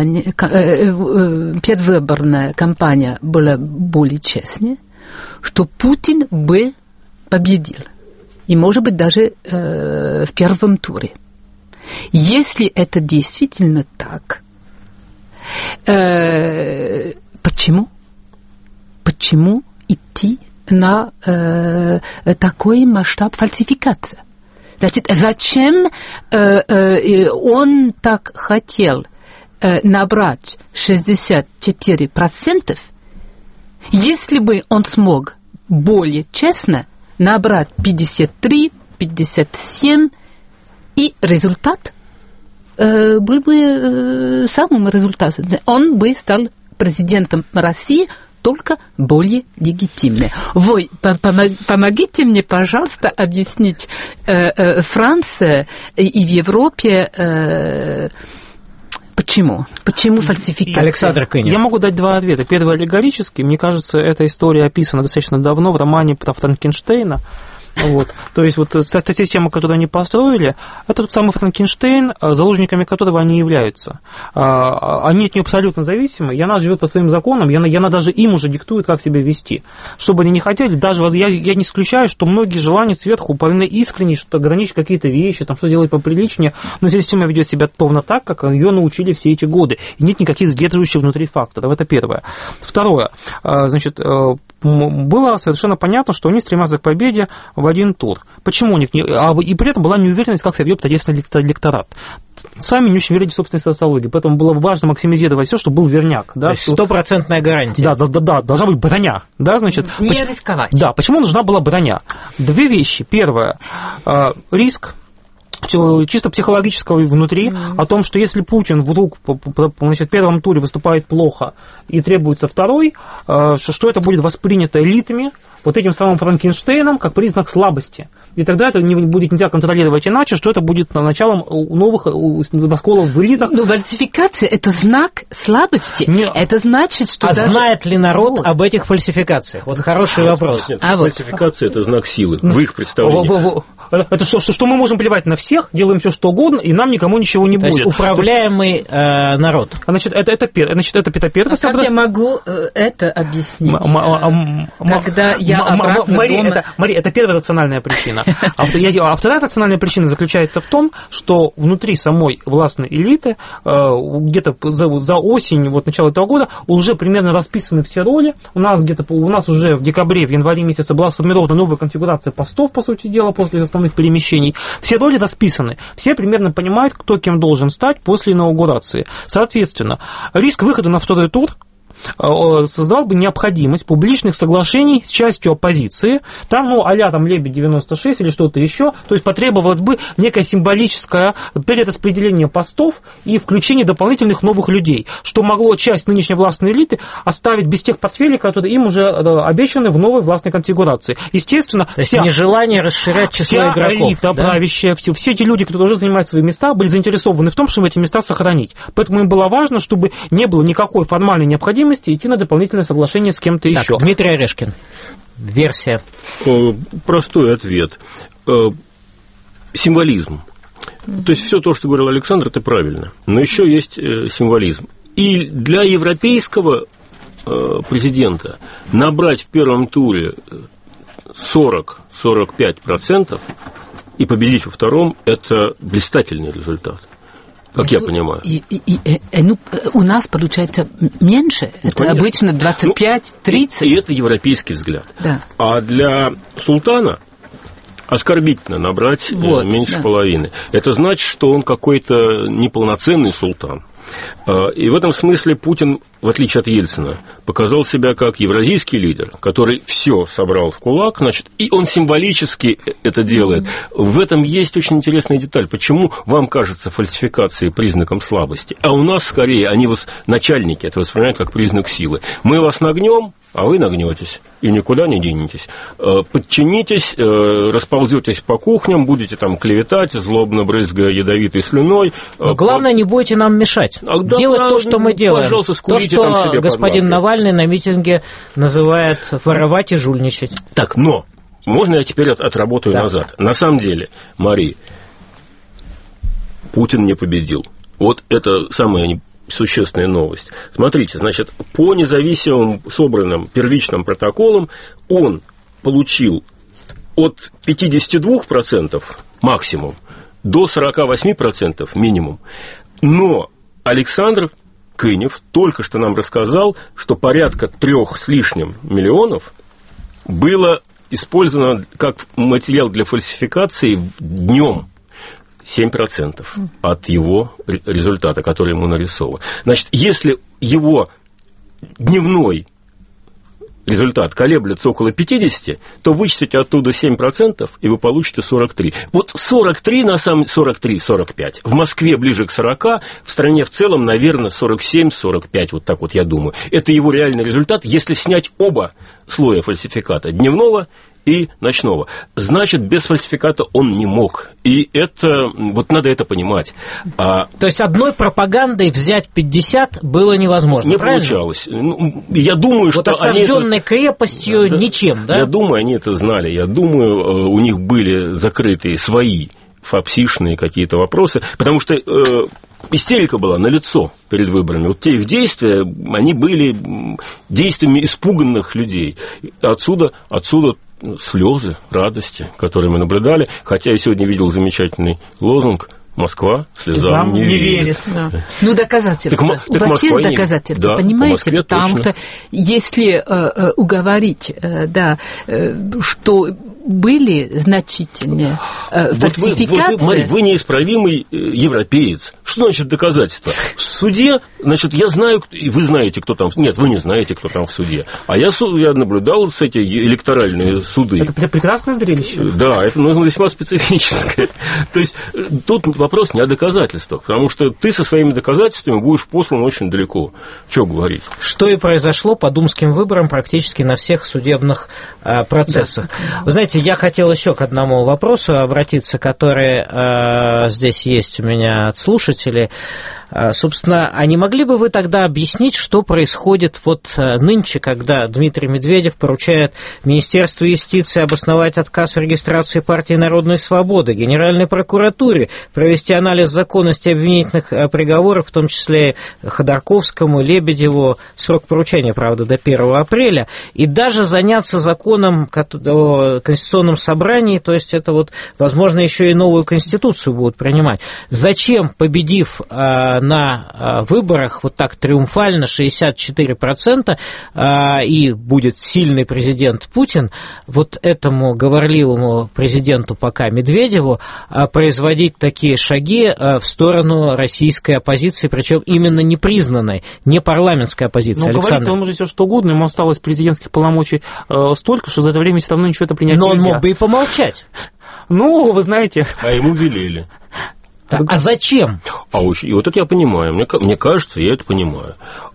[SPEAKER 4] предвыборная кампания была более честной, что Путин бы победил. И, может быть, даже в первом туре. Если это действительно так, почему? Почему идти на такой масштаб фальсификации? Значит, зачем он так хотел набрать 64%, если бы он смог более честно набрать 53, 57, и результат был бы самым результатом. Он бы стал президентом России, только более легитимный. Вы помогите мне, пожалуйста, объяснить Франции и в Европе, почему? Почему фальсификация?
[SPEAKER 1] Александр Кынев.
[SPEAKER 3] Я могу дать два ответа. Первый аллегорический. Мне кажется, эта история описана достаточно давно в романе про Франкенштейна. Вот. То есть вот та система, которую они построили, это тот самый Франкенштейн, заложниками которого они являются. Они от нее абсолютно зависимы, и она живет по своим законам, и она даже им уже диктует, как себя вести. Что бы они ни хотели, даже я не исключаю, что многие желания сверху вполне искренние, что ограничить какие-то вещи, там, что делать поприличнее, но система ведет себя ровно так, как ее научили все эти годы. И нет никаких сдерживающих внутри факторов. Это первое. Второе. Значит, было совершенно понятно, что они стремятся к победе в один тур. Почему у них не... И при этом была неуверенность, как себя ведет отечественный электорат. Сами не очень верили в собственной социологии, поэтому было важно максимизировать все, чтобы был верняк. Да,
[SPEAKER 1] то есть стопроцентная гарантия.
[SPEAKER 3] Да, должна быть броня. Да, значит,
[SPEAKER 4] не рисковать.
[SPEAKER 3] Да, почему нужна была броня? Две вещи. Первое, риск чисто психологического внутри, о том, что если Путин вдруг в первом туре выступает плохо и требуется второй, что это будет воспринято элитами, вот этим самым Франкенштейном, как признак слабости. И тогда это не будет нельзя контролировать иначе, что это будет началом новых расколов в элитах.
[SPEAKER 4] Но фальсификация – это знак слабости.
[SPEAKER 3] Нет.
[SPEAKER 4] Это значит, что даже...
[SPEAKER 1] знает ли народ об этих фальсификациях? Вот хороший вопрос.
[SPEAKER 2] Нет, фальсификация – это знак силы в их представлении.
[SPEAKER 3] это что мы можем плевать на всех, делаем все, что угодно, и нам никому ничего не будет.
[SPEAKER 1] То есть управляемый народ.
[SPEAKER 3] Значит, это первое.
[SPEAKER 4] Как я могу это объяснить? Когда я обратно дома...
[SPEAKER 3] Мария, это первая рациональная причина. А вторая рациональная причина заключается в том, что внутри самой властной элиты где-то за осень, вот начало этого года, уже примерно расписаны все роли. У нас уже в декабре, в январе месяце была сформирована новая конфигурация постов, по сути дела, после основных перемещений. Все роли расписаны. Все примерно понимают, кто кем должен стать после инаугурации. Соответственно, риск выхода на второй тур создал бы необходимость публичных соглашений с частью оппозиции, там, а-ля там Лебедь-96 или что-то еще, то есть потребовалось бы некое символическое перераспределение постов и включение дополнительных новых людей, что могло часть нынешней властной элиты оставить без тех портфелей, которые им уже обещаны в новой властной конфигурации. Естественно,
[SPEAKER 1] то есть нежелание расширять число игроков.
[SPEAKER 3] Вся элита правящая, все эти люди, которые уже занимают свои места, были заинтересованы в том, чтобы эти места сохранить. Поэтому им было важно, чтобы не было никакой формальной необходимости идти на дополнительное соглашение с кем-то еще.
[SPEAKER 1] Дмитрий Орешкин, версия.
[SPEAKER 2] Простой ответ. Символизм. То есть все то, что говорил Александр, это правильно. Но еще есть символизм. И для европейского президента набрать в первом туре 40-45% и победить во втором – это блистательный результат. Как я понимаю.
[SPEAKER 4] У нас получается меньше. Это
[SPEAKER 2] конечно.
[SPEAKER 4] Обычно 25-30.
[SPEAKER 2] И это европейский взгляд.
[SPEAKER 4] Да.
[SPEAKER 2] А для султана оскорбительно набрать меньше половины. Это значит, что он какой-то неполноценный султан. И в этом смысле Путин, в отличие от Ельцина, показал себя как евразийский лидер, который все собрал в кулак, значит, и он символически это делает. В этом есть очень интересная деталь. Почему вам кажется фальсификацией признаком слабости? А у нас, скорее, начальники это воспринимают как признак силы. Мы вас нагнем, а вы нагнетесь и никуда не денетесь. Подчинитесь, расползетесь по кухням, будете там клеветать, злобно брызгая ядовитой слюной.
[SPEAKER 1] Но главное, не будете нам мешать. Делать то, что мы делаем.
[SPEAKER 2] Пожалуйста, скурите
[SPEAKER 1] то,
[SPEAKER 2] там
[SPEAKER 1] что
[SPEAKER 2] себе
[SPEAKER 1] господин Навальный на митинге называет воровать и жульничать.
[SPEAKER 2] Так, но можно я теперь отработаю назад? На самом деле, Мария, Путин не победил. Вот это самая существенная новость. Смотрите, значит, по независимым собранным первичным протоколам он получил от 52% максимум до 48% минимум. Но Александр Кынев только что нам рассказал, что порядка 3 с лишним миллионов было использовано как материал для фальсификации днем. 7% от его результата, который ему нарисован. Значит, если его дневной результат колеблется около 50, то вычтите оттуда 7%, и вы получите 43. Вот 43, на самом деле, 43-45. В Москве ближе к 40, в стране в целом, наверное, 47-45, вот так вот я думаю. Это его реальный результат, если снять оба слоя фальсификата, дневного и ночного. Значит, без фальсификата он не мог. И это, вот надо это понимать.
[SPEAKER 1] То есть одной пропагандой взять 50 было невозможно,
[SPEAKER 2] не
[SPEAKER 1] правильно?
[SPEAKER 2] Получалось. Я думаю, что
[SPEAKER 1] осажденной крепостью ничем, да?
[SPEAKER 2] Я думаю, они это знали. Я думаю, у них были закрытые свои фапсишные какие-то вопросы, потому что истерика была налицо перед выборами. Вот те их действия, они были действиями испуганных людей. Отсюда слезы радости, которые мы наблюдали. Хотя я сегодня видел замечательный лозунг «Москва слезам не верит».
[SPEAKER 4] Да. Ну, доказательства. У вас есть доказательства, понимаете? Потому что если уговорить, что были значительные фальсификации...
[SPEAKER 2] Мария, вы неисправимый европеец. Что значит доказательства? В суде, значит, я знаю, и вы знаете, кто там... Нет, вы не знаете, кто там в суде. А я наблюдал эти электоральные суды.
[SPEAKER 3] Это прекрасное зрелище.
[SPEAKER 2] Да, это весьма специфическое. То есть тут вопрос не о доказательствах, потому что ты со своими доказательствами будешь послан очень далеко. Что говорить?
[SPEAKER 1] Что и произошло по думским выборам практически на всех судебных процессах. Да. Вы знаете, я хотел еще к одному вопросу обратиться, который здесь есть у меня от слушателей. Собственно, а не могли бы вы тогда объяснить, что происходит вот нынче, когда Дмитрий Медведев поручает Министерству юстиции обосновать отказ в регистрации партии «Народной свободы», Генеральной прокуратуре провести анализ законности обвинительных приговоров, в том числе Ходорковскому, Лебедеву, срок поручения, правда, до 1 апреля, и даже заняться законом о Конституционном собрании, то есть это вот, возможно, еще и новую Конституцию будут принимать. Зачем, победив на выборах вот так триумфально 64%, и будет сильный президент Путин, вот этому говорливому президенту пока Медведеву производить такие шаги в сторону российской оппозиции, причем именно непризнанной, не парламентской оппозиции.
[SPEAKER 3] Ну, говорит, он может все что угодно, ему осталось президентских полномочий столько, что за это время все равно ничего это принять нельзя.
[SPEAKER 1] Но он мог бы и помолчать.
[SPEAKER 3] Ну, вы знаете...
[SPEAKER 2] А ему велели.
[SPEAKER 1] Да, а зачем?
[SPEAKER 2] И вот это я понимаю, мне кажется, я это понимаю.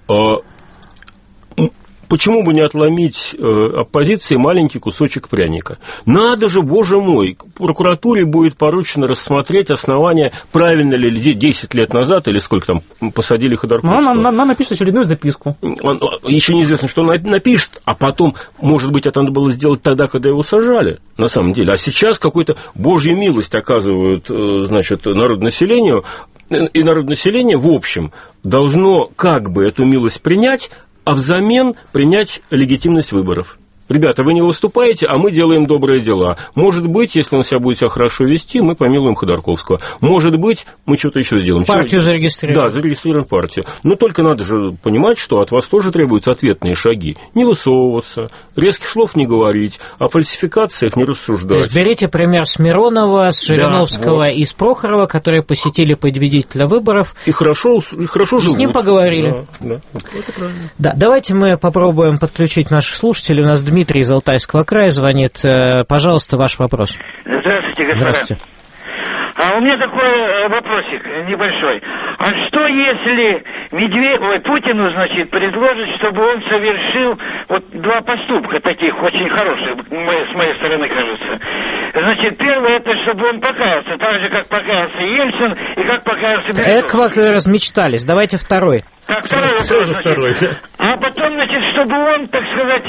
[SPEAKER 2] Почему бы не отломить оппозиции маленький кусочек пряника? Надо же, боже мой, прокуратуре будет поручено рассмотреть основания, правильно ли 10 лет назад, или сколько там посадили Ходорковского.
[SPEAKER 3] Она напишет очередную записку.
[SPEAKER 2] Еще неизвестно, что она напишет, а потом, может быть, это надо было сделать тогда, когда его сажали, на самом деле. А сейчас какую-то божью милость оказывают, значит, народонаселению, и народонаселение, в общем, должно как бы эту милость принять, а взамен принять легитимность выборов. Ребята, вы не выступаете, а мы делаем добрые дела. Может быть, если он себя будет хорошо вести, мы помилуем Ходорковского. Может быть, мы что-то еще сделаем.
[SPEAKER 1] Партию зарегистрируем.
[SPEAKER 2] Да, зарегистрируем партию. Но только надо же понимать, что от вас тоже требуются ответные шаги. Не высовываться, резких слов не говорить, о фальсификациях не рассуждать.
[SPEAKER 1] То есть берите пример с Миронова, с Жириновского, да, вот, и с Прохорова, которые посетили победителя выборов.
[SPEAKER 2] И хорошо живут.
[SPEAKER 1] С ним поговорили.
[SPEAKER 2] Да, это правильно.
[SPEAKER 1] Да, давайте мы попробуем подключить наших слушателей. У нас Дмитрий из Алтайского края звонит. Пожалуйста, ваш вопрос.
[SPEAKER 9] Здравствуйте, господа.
[SPEAKER 1] Здравствуйте.
[SPEAKER 9] У меня такой вопросик небольшой. А что если Путину, значит, предложить, чтобы он совершил вот два поступка таких очень хороших, с моей стороны, кажется. Значит, первое, это чтобы он покаялся, так же, как покаялся Ельцин и как покаялся Березовский.
[SPEAKER 1] Как вы размечтались. Давайте второй.
[SPEAKER 9] Так, второй вопрос, значит. А потом, значит, чтобы он, так сказать,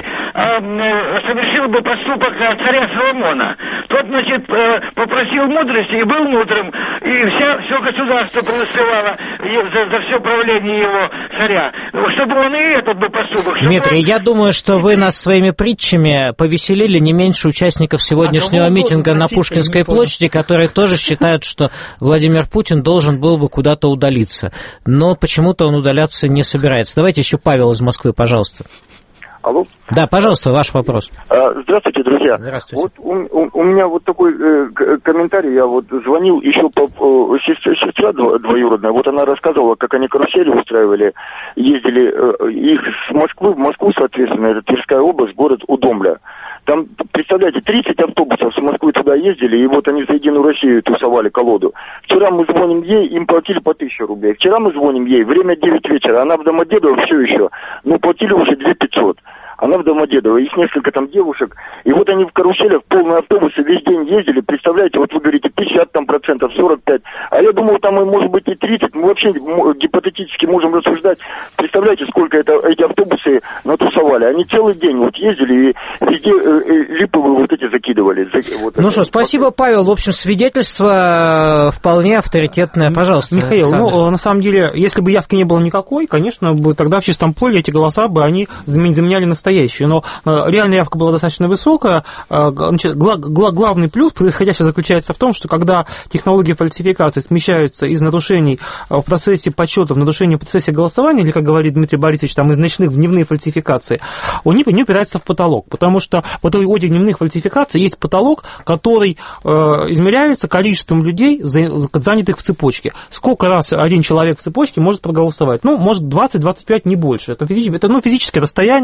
[SPEAKER 9] совершил бы поступок царя Соломона. Тот, значит, попросил мудрости и был мудрым, и все государство преуспевало за все правление его царя. Чтобы он и этот бы поступок...
[SPEAKER 1] Дмитрий, я думаю, что вы нас своими притчами повеселили не меньше участников сегодняшнего митинга на Пушкинской площади, которые тоже считают, что Владимир Путин должен был бы куда-то удалиться. Но почему-то он удаляться не собирается. Давайте еще Павел из Москвы, пожалуйста.
[SPEAKER 10] Алло?
[SPEAKER 1] Да, пожалуйста, ваш вопрос.
[SPEAKER 10] Здравствуйте, друзья.
[SPEAKER 1] Здравствуйте.
[SPEAKER 10] Вот у меня вот такой комментарий. Я вот звонил еще сестра двоюродная. Вот она рассказывала, как они карусели устраивали, ездили их с Москвы в Москву, соответственно, это Тверская область, город Удомля. Там, представляете, 30 автобусов с Москвы туда ездили, и вот они за Единую Россию тусовали колоду. Вчера мы звоним ей, им платили по 1000 рублей. Вчера мы звоним ей, время 9 вечера, она в Домодедово все еще, но платили уже 2500. Она в Домодедово, их несколько там девушек. И вот они в каруселях, полные автобусы весь день ездили. Представляете, вот вы говорите, 50 там процентов, 45. А я думал, там может быть и 30. Мы вообще гипотетически можем рассуждать. Представляете, сколько эти автобусы натусовали. Они целый день вот ездили и везде липовые вот эти закидывали.
[SPEAKER 1] Ну что, спасибо, Павел. В общем, свидетельство вполне авторитетное. Пожалуйста,
[SPEAKER 3] Михаил, на самом деле, если бы явки не было никакой, конечно, тогда в чистом поле эти голоса бы они заменяли настоящие. Но реальная явка была достаточно высокая. Значит, главный плюс происходящего заключается в том, что когда технологии фальсификации смещаются из нарушений в процессе подсчета в нарушение в процессе голосования, или, как говорит Дмитрий Борисович, там, из ночных в дневные фальсификации, они упираются в потолок. Потому что в этой оде дневных фальсификаций есть потолок, который измеряется количеством людей, занятых в цепочке. Сколько раз один человек в цепочке может проголосовать? Ну, может, 20-25, не больше. Это физическое расстояние есть,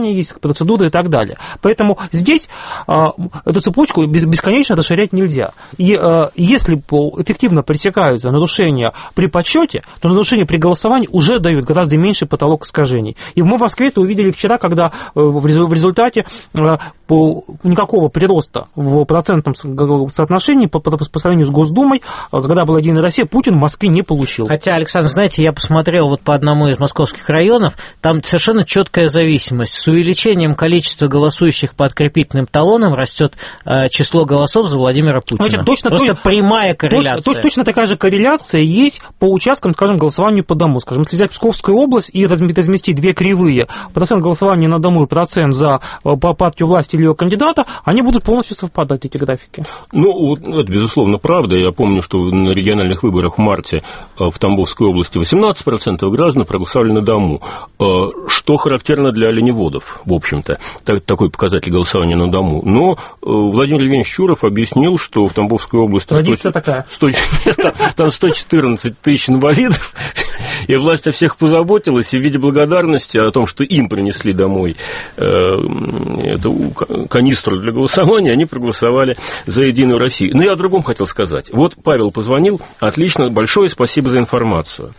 [SPEAKER 3] процедуры и так далее. Поэтому здесь эту цепочку бесконечно расширять нельзя. И если эффективно пресекаются нарушения при подсчете, то нарушения при голосовании уже дают гораздо меньший потолок искажений. И мы в Москве это увидели вчера, когда в результате никакого прироста в процентном соотношении по сравнению с Госдумой, когда была Единая Россия, Путин в Москве не получил.
[SPEAKER 1] Хотя, Александр, знаете, я посмотрел вот по одному из московских районов, там совершенно четкая зависимость. С увеличением количества голосующих по открепительным талонам растет число голосов за Владимира Путина. Просто прямая корреляция.
[SPEAKER 3] Точно такая же корреляция есть по участкам, скажем, голосованию по дому. Скажем, если взять Псковскую область и разместить две кривые, процент голосования на дому и процент за партию власти или ее кандидата, они будут полностью совпадать, эти графики.
[SPEAKER 2] Ну, это, безусловно, правда. Я помню, что на региональных выборах в марте в Тамбовской области 18% граждан проголосовали на дому, что характерно для оленеводов, в общем-то, такой показатель голосования на дому. Но Владимир Евгеньевич Чуров объяснил, что в Тамбовской области там 114 тысяч инвалидов, и власть о всех позаботилась, и в виде благодарности о том, что им принесли домой эту канистру для голосования, они проголосовали за Единую Россию. Но я о другом хотел сказать. Вот Павел позвонил, отлично, большое спасибо за информацию.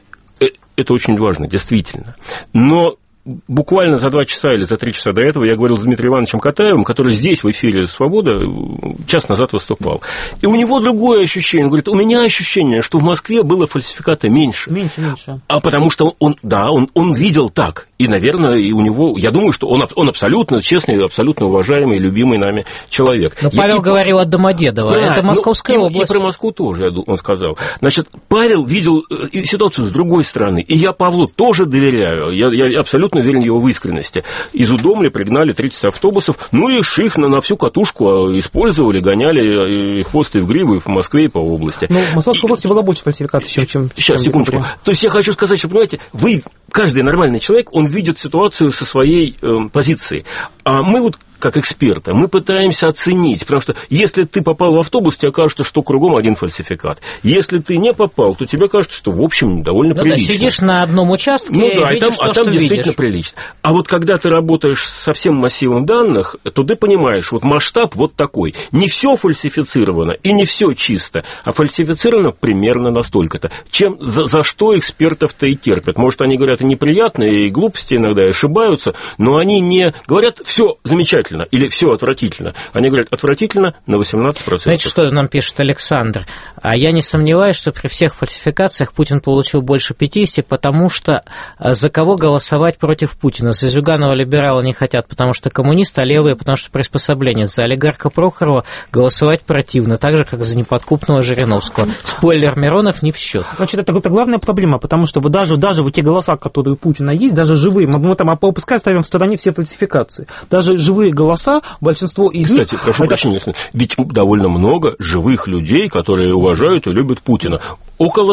[SPEAKER 2] Это очень важно, действительно. Но буквально за 2 часа или за 3 часа до этого я говорил с Дмитрием Ивановичем Катаевым, который здесь в эфире «Свобода» час назад выступал. И у него другое ощущение. Он говорит, у меня ощущение, что в Москве было фальсификата меньше.
[SPEAKER 3] Меньше.
[SPEAKER 2] А потому что он видел так. И, наверное, и у него, я думаю, что он абсолютно честный, абсолютно уважаемый, любимый нами человек.
[SPEAKER 1] Но Павел говорил о Домодедово, да, это Московская область.
[SPEAKER 2] И про Москву тоже, он сказал. Значит, Павел видел ситуацию с другой стороны, и я Павлу тоже доверяю, я абсолютно уверен в его искренности. Из Удомля пригнали 30 автобусов, ну и их на всю катушку использовали, гоняли и хвост и в гриву и в Москве, и по области.
[SPEAKER 3] Ну, в Московской области была больше фальсификаций, чем...
[SPEAKER 2] Сейчас, секундочку. То есть я хочу сказать, что, понимаете, каждый нормальный человек, он видит ситуацию со своей позиции. А мы вот, как эксперты, мы пытаемся оценить, потому что если ты попал в автобус, тебе кажется, что кругом один фальсификат. Если ты не попал, то тебе кажется, что, в общем, довольно прилично.
[SPEAKER 1] Да, сидишь на одном участке,
[SPEAKER 2] видишь там действительно прилично. А вот когда ты работаешь со всем массивом данных, то ты понимаешь, вот масштаб вот такой. Не все фальсифицировано и не все чисто, а фальсифицировано примерно настолько-то. За что экспертов-то и терпят. Может, они говорят и неприятные, и глупости иногда, и ошибаются, но они не говорят, все замечательно или все отвратительно. Они говорят, отвратительно на 18%.
[SPEAKER 1] Знаете, что нам пишет Александр? А я не сомневаюсь, что при всех фальсификациях Путин получил больше 50, потому что за кого голосовать против Путина? За Зюганова либералы не хотят, потому что коммунисты, а левые, потому что приспособление. За олигарха Прохорова голосовать противно, так же, как за неподкупного Жириновского. Спойлер, Миронов не в счет.
[SPEAKER 3] Значит, это главная проблема, потому что даже вот те голоса, которые у Путина есть, даже живые, мы там пускай ставим в стороне все фальсификации. Даже живые голоса, большинство из них...
[SPEAKER 2] Кстати, прошу прощения, ведь довольно много живых людей, которые уважают и любят Путина. Около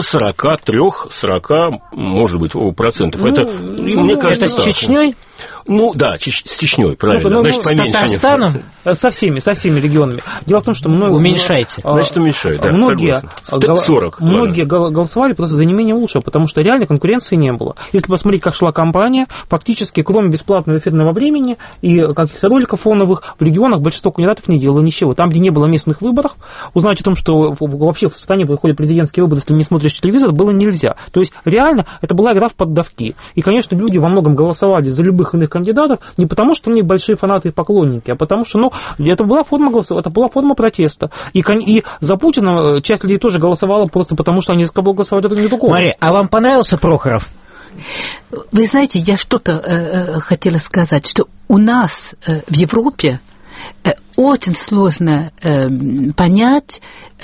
[SPEAKER 2] 40, может быть, процентов. Мне кажется,
[SPEAKER 3] это с Чечней?
[SPEAKER 2] Ну, да, с Чечней, правильно. Значит, поменьше.
[SPEAKER 1] С Татарстаном?
[SPEAKER 3] Со всеми регионами. Дело в том, что
[SPEAKER 1] уменьшайте.
[SPEAKER 2] Значит, уменьшает, да,
[SPEAKER 3] многие
[SPEAKER 2] 40.
[SPEAKER 3] Многие голосовали просто за неимением лучшего, потому что реально конкуренции не было. Если посмотреть, как шла кампания, фактически, кроме бесплатного эфирного времени и каких-то роликов фоновых, в регионах большинство кандидатов не делало ничего. Там, где не было местных выборов, узнать о том, что вообще в стране проходят президентские выборы, если не смотришь телевизор, было нельзя. То есть, реально, это была игра в поддавки. И, конечно, люди во многом голосовали за любых иных кандидатов не потому, что они большие фанаты и поклонники, а потому что, это была форма голосования, это была форма протеста. И за Путина часть людей тоже голосовала просто потому, что они за кого голосовали, это не другого.
[SPEAKER 1] Мария, а вам понравился Прохоров?
[SPEAKER 4] Вы знаете, я что-то хотела сказать, что у нас в Европе очень сложно понять,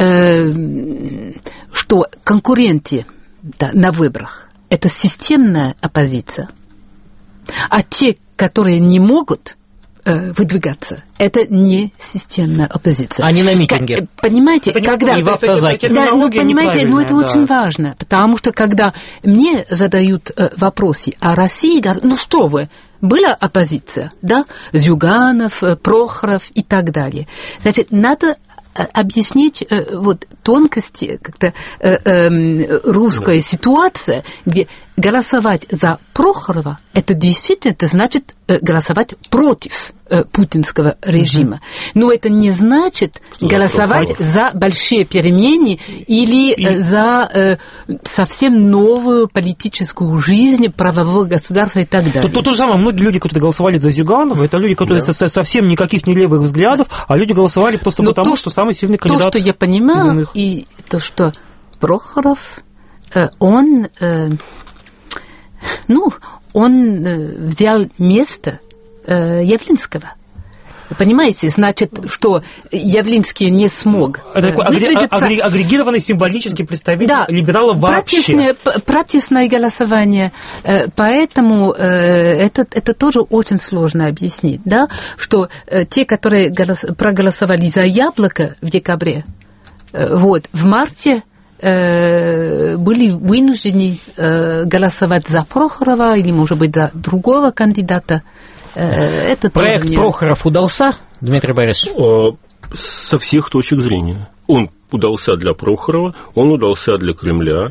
[SPEAKER 4] что конкуренты на выборах – это системная оппозиция, а те, которые не могут выдвигаться, это не системная оппозиция.
[SPEAKER 1] Они на митинге.
[SPEAKER 4] Понимаете, когда...
[SPEAKER 1] И в автозаке.
[SPEAKER 4] Да, понимаете, это очень важно, потому что когда мне задают вопросы о России, говорят, что вы, была оппозиция, да, Зюганов, Прохоров и так далее. Значит, надо объяснить тонкости как-то русской ситуации, где голосовать за Прохорова – это действительно, это значит голосовать против путинского режима. Но это не значит голосовать за большие перемены или за совсем новую политическую жизнь, правового государства и так далее.
[SPEAKER 3] То же самое, многие люди, которые голосовали за Зюганова, это люди, которые совсем никаких не левых взглядов, а люди голосовали просто потому, что самый сильный кандидат.
[SPEAKER 4] То, что я понимаю, и то, что Прохоров, он взял место Явлинского. Понимаете, значит, что Явлинский не смог
[SPEAKER 3] такой агрегированный символический представитель либералов вообще.
[SPEAKER 4] Протестное голосование. Поэтому это тоже очень сложно объяснить, да, что те, которые проголосовали за Яблоко в декабре, в марте были вынуждены голосовать за Прохорова или, может быть, за другого кандидата.
[SPEAKER 1] Проект Прохоров удался, Дмитрий Борисович?
[SPEAKER 2] Со всех точек зрения. Он удался для Прохорова, он удался для Кремля.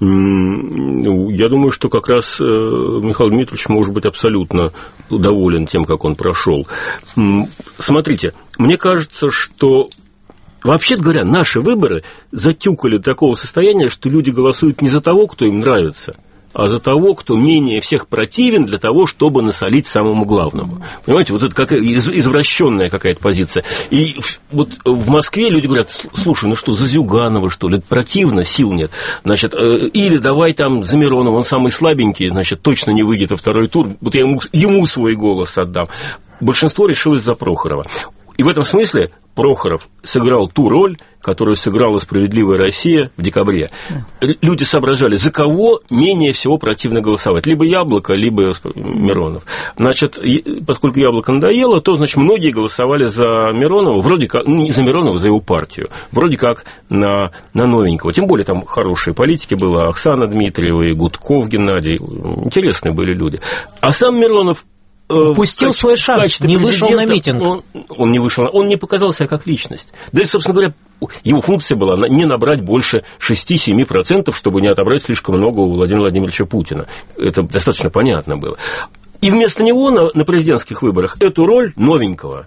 [SPEAKER 2] Я думаю, что как раз Михаил Дмитриевич может быть абсолютно доволен тем, как он прошел. Смотрите, мне кажется, что, вообще говоря, наши выборы затюкали до такого состояния, что люди голосуют не за того, кто им нравится, а за того, кто менее всех противен для того, чтобы насолить самому главному. Понимаете, вот это какая извращенная какая-то позиция. И вот в Москве люди говорят: слушай, ну что, за Зюганова, что ли, это противно, сил нет. Значит, или давай там за Миронова, он самый слабенький, значит, точно не выйдет во второй тур, вот я ему свой голос отдам. Большинство решилось за Прохорова. И в этом смысле Прохоров сыграл ту роль, которую сыграла «Справедливая Россия» в декабре. Люди соображали, за кого менее всего противно голосовать. Либо Яблоко, либо Миронов. Значит, поскольку Яблоко надоело, то, значит, многие голосовали за Миронова, вроде как, не за Миронова, за его партию, вроде как на новенького. Тем более там хорошие политики были, Оксана Дмитриева и Гудков Геннадий. Интересные были люди. А сам Миронов
[SPEAKER 1] упустил свой шанс, не вышел на митинг.
[SPEAKER 2] Он не вышел, он не показал себя как личность. Да и, собственно говоря, его функция была не набрать больше 6-7%, чтобы не отобрать слишком много у Владимира Владимировича Путина. Это достаточно понятно было. И вместо него на президентских выборах эту роль новенького,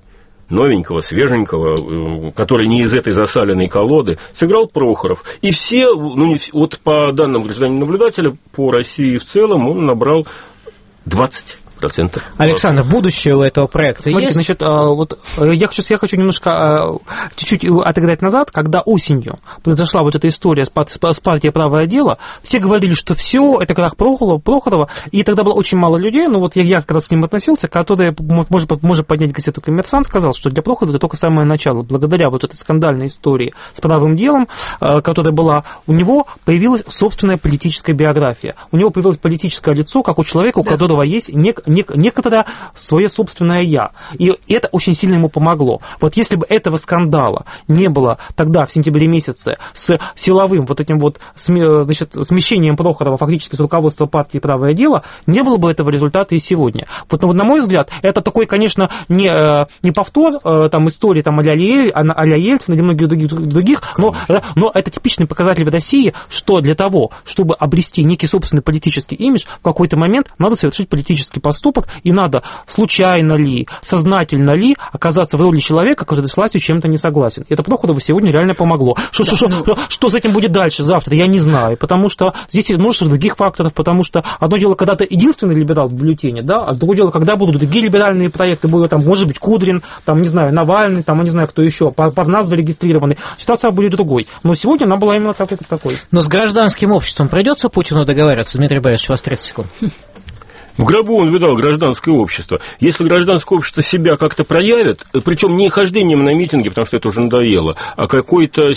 [SPEAKER 2] свеженького, который не из этой засаленной колоды, сыграл Прохоров. И все, вот по данным гражданина-наблюдателя, по России в целом он набрал 20%.
[SPEAKER 1] Александр, будущее у этого проекта
[SPEAKER 3] Смотрите,
[SPEAKER 1] есть?
[SPEAKER 3] Значит, вот я хочу немножко чуть-чуть отыграть назад, когда осенью произошла вот эта история с партией «Правое дело», все говорили, что все это крах Прохорова, и тогда было очень мало людей, но вот я как раз с ним относился, который может поднять газету «Коммерсант», сказал, что для Прохорова это только самое начало. Благодаря вот этой скандальной истории с правым делом, которая была, у него появилась собственная политическая биография. У него появилось политическое лицо, как у человека, у которого есть некоторое свое собственное «я». И это очень сильно ему помогло. Вот если бы этого скандала не было тогда, в сентябре месяце, с силовым вот этим вот, значит, смещением Прохорова фактически с руководства партии «Правое дело», не было бы этого результата и сегодня. Вот, на мой взгляд, это такой, конечно, не повтор там, истории там, а-ля Ельцина или многих других, но это типичный показатель в России, что для того, чтобы обрести некий собственный политический имидж, в какой-то момент надо совершить политический поступок, и надо случайно ли, сознательно ли оказаться в роли человека, который с властью чем-то не согласен. Это Прохорову сегодня реально помогло. Что с этим будет дальше, завтра, я не знаю, потому что здесь множество других факторов, потому что одно дело, когда ты единственный либерал в бюллетене, да, а другое дело, когда будут другие либеральные проекты, будут там, может быть, Кудрин, там, не знаю, Навальный, там, не знаю, кто еще, Парнас зарегистрированный, ситуация будет другой. Но сегодня она была именно такой.
[SPEAKER 1] Но с гражданским обществом придется Путину договариваться? Дмитрий Борисович, у вас 30 секунд.
[SPEAKER 2] В гробу он видал гражданское общество. Если гражданское общество себя как-то проявит, причем не хождением на митинги, потому что это уже надоело, а какой-то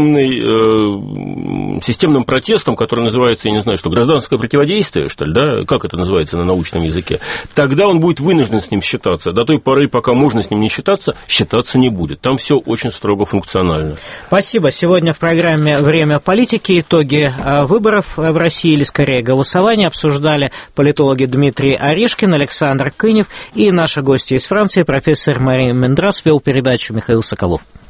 [SPEAKER 2] системным протестом, который называется, я не знаю, что, гражданское противодействие, что ли, да, как это называется на научном языке, тогда он будет вынужден с ним считаться. До той поры, пока можно с ним не считаться не будет. Там все очень строго функционально.
[SPEAKER 1] Спасибо. Сегодня в программе «Время политики» итоги выборов в России, или скорее голосования, обсуждали политологи Дмитрий Орешкин, Александр Кынев и наши гости из Франции, профессор Мария Мендрас, вел передачу Михаил Соколов.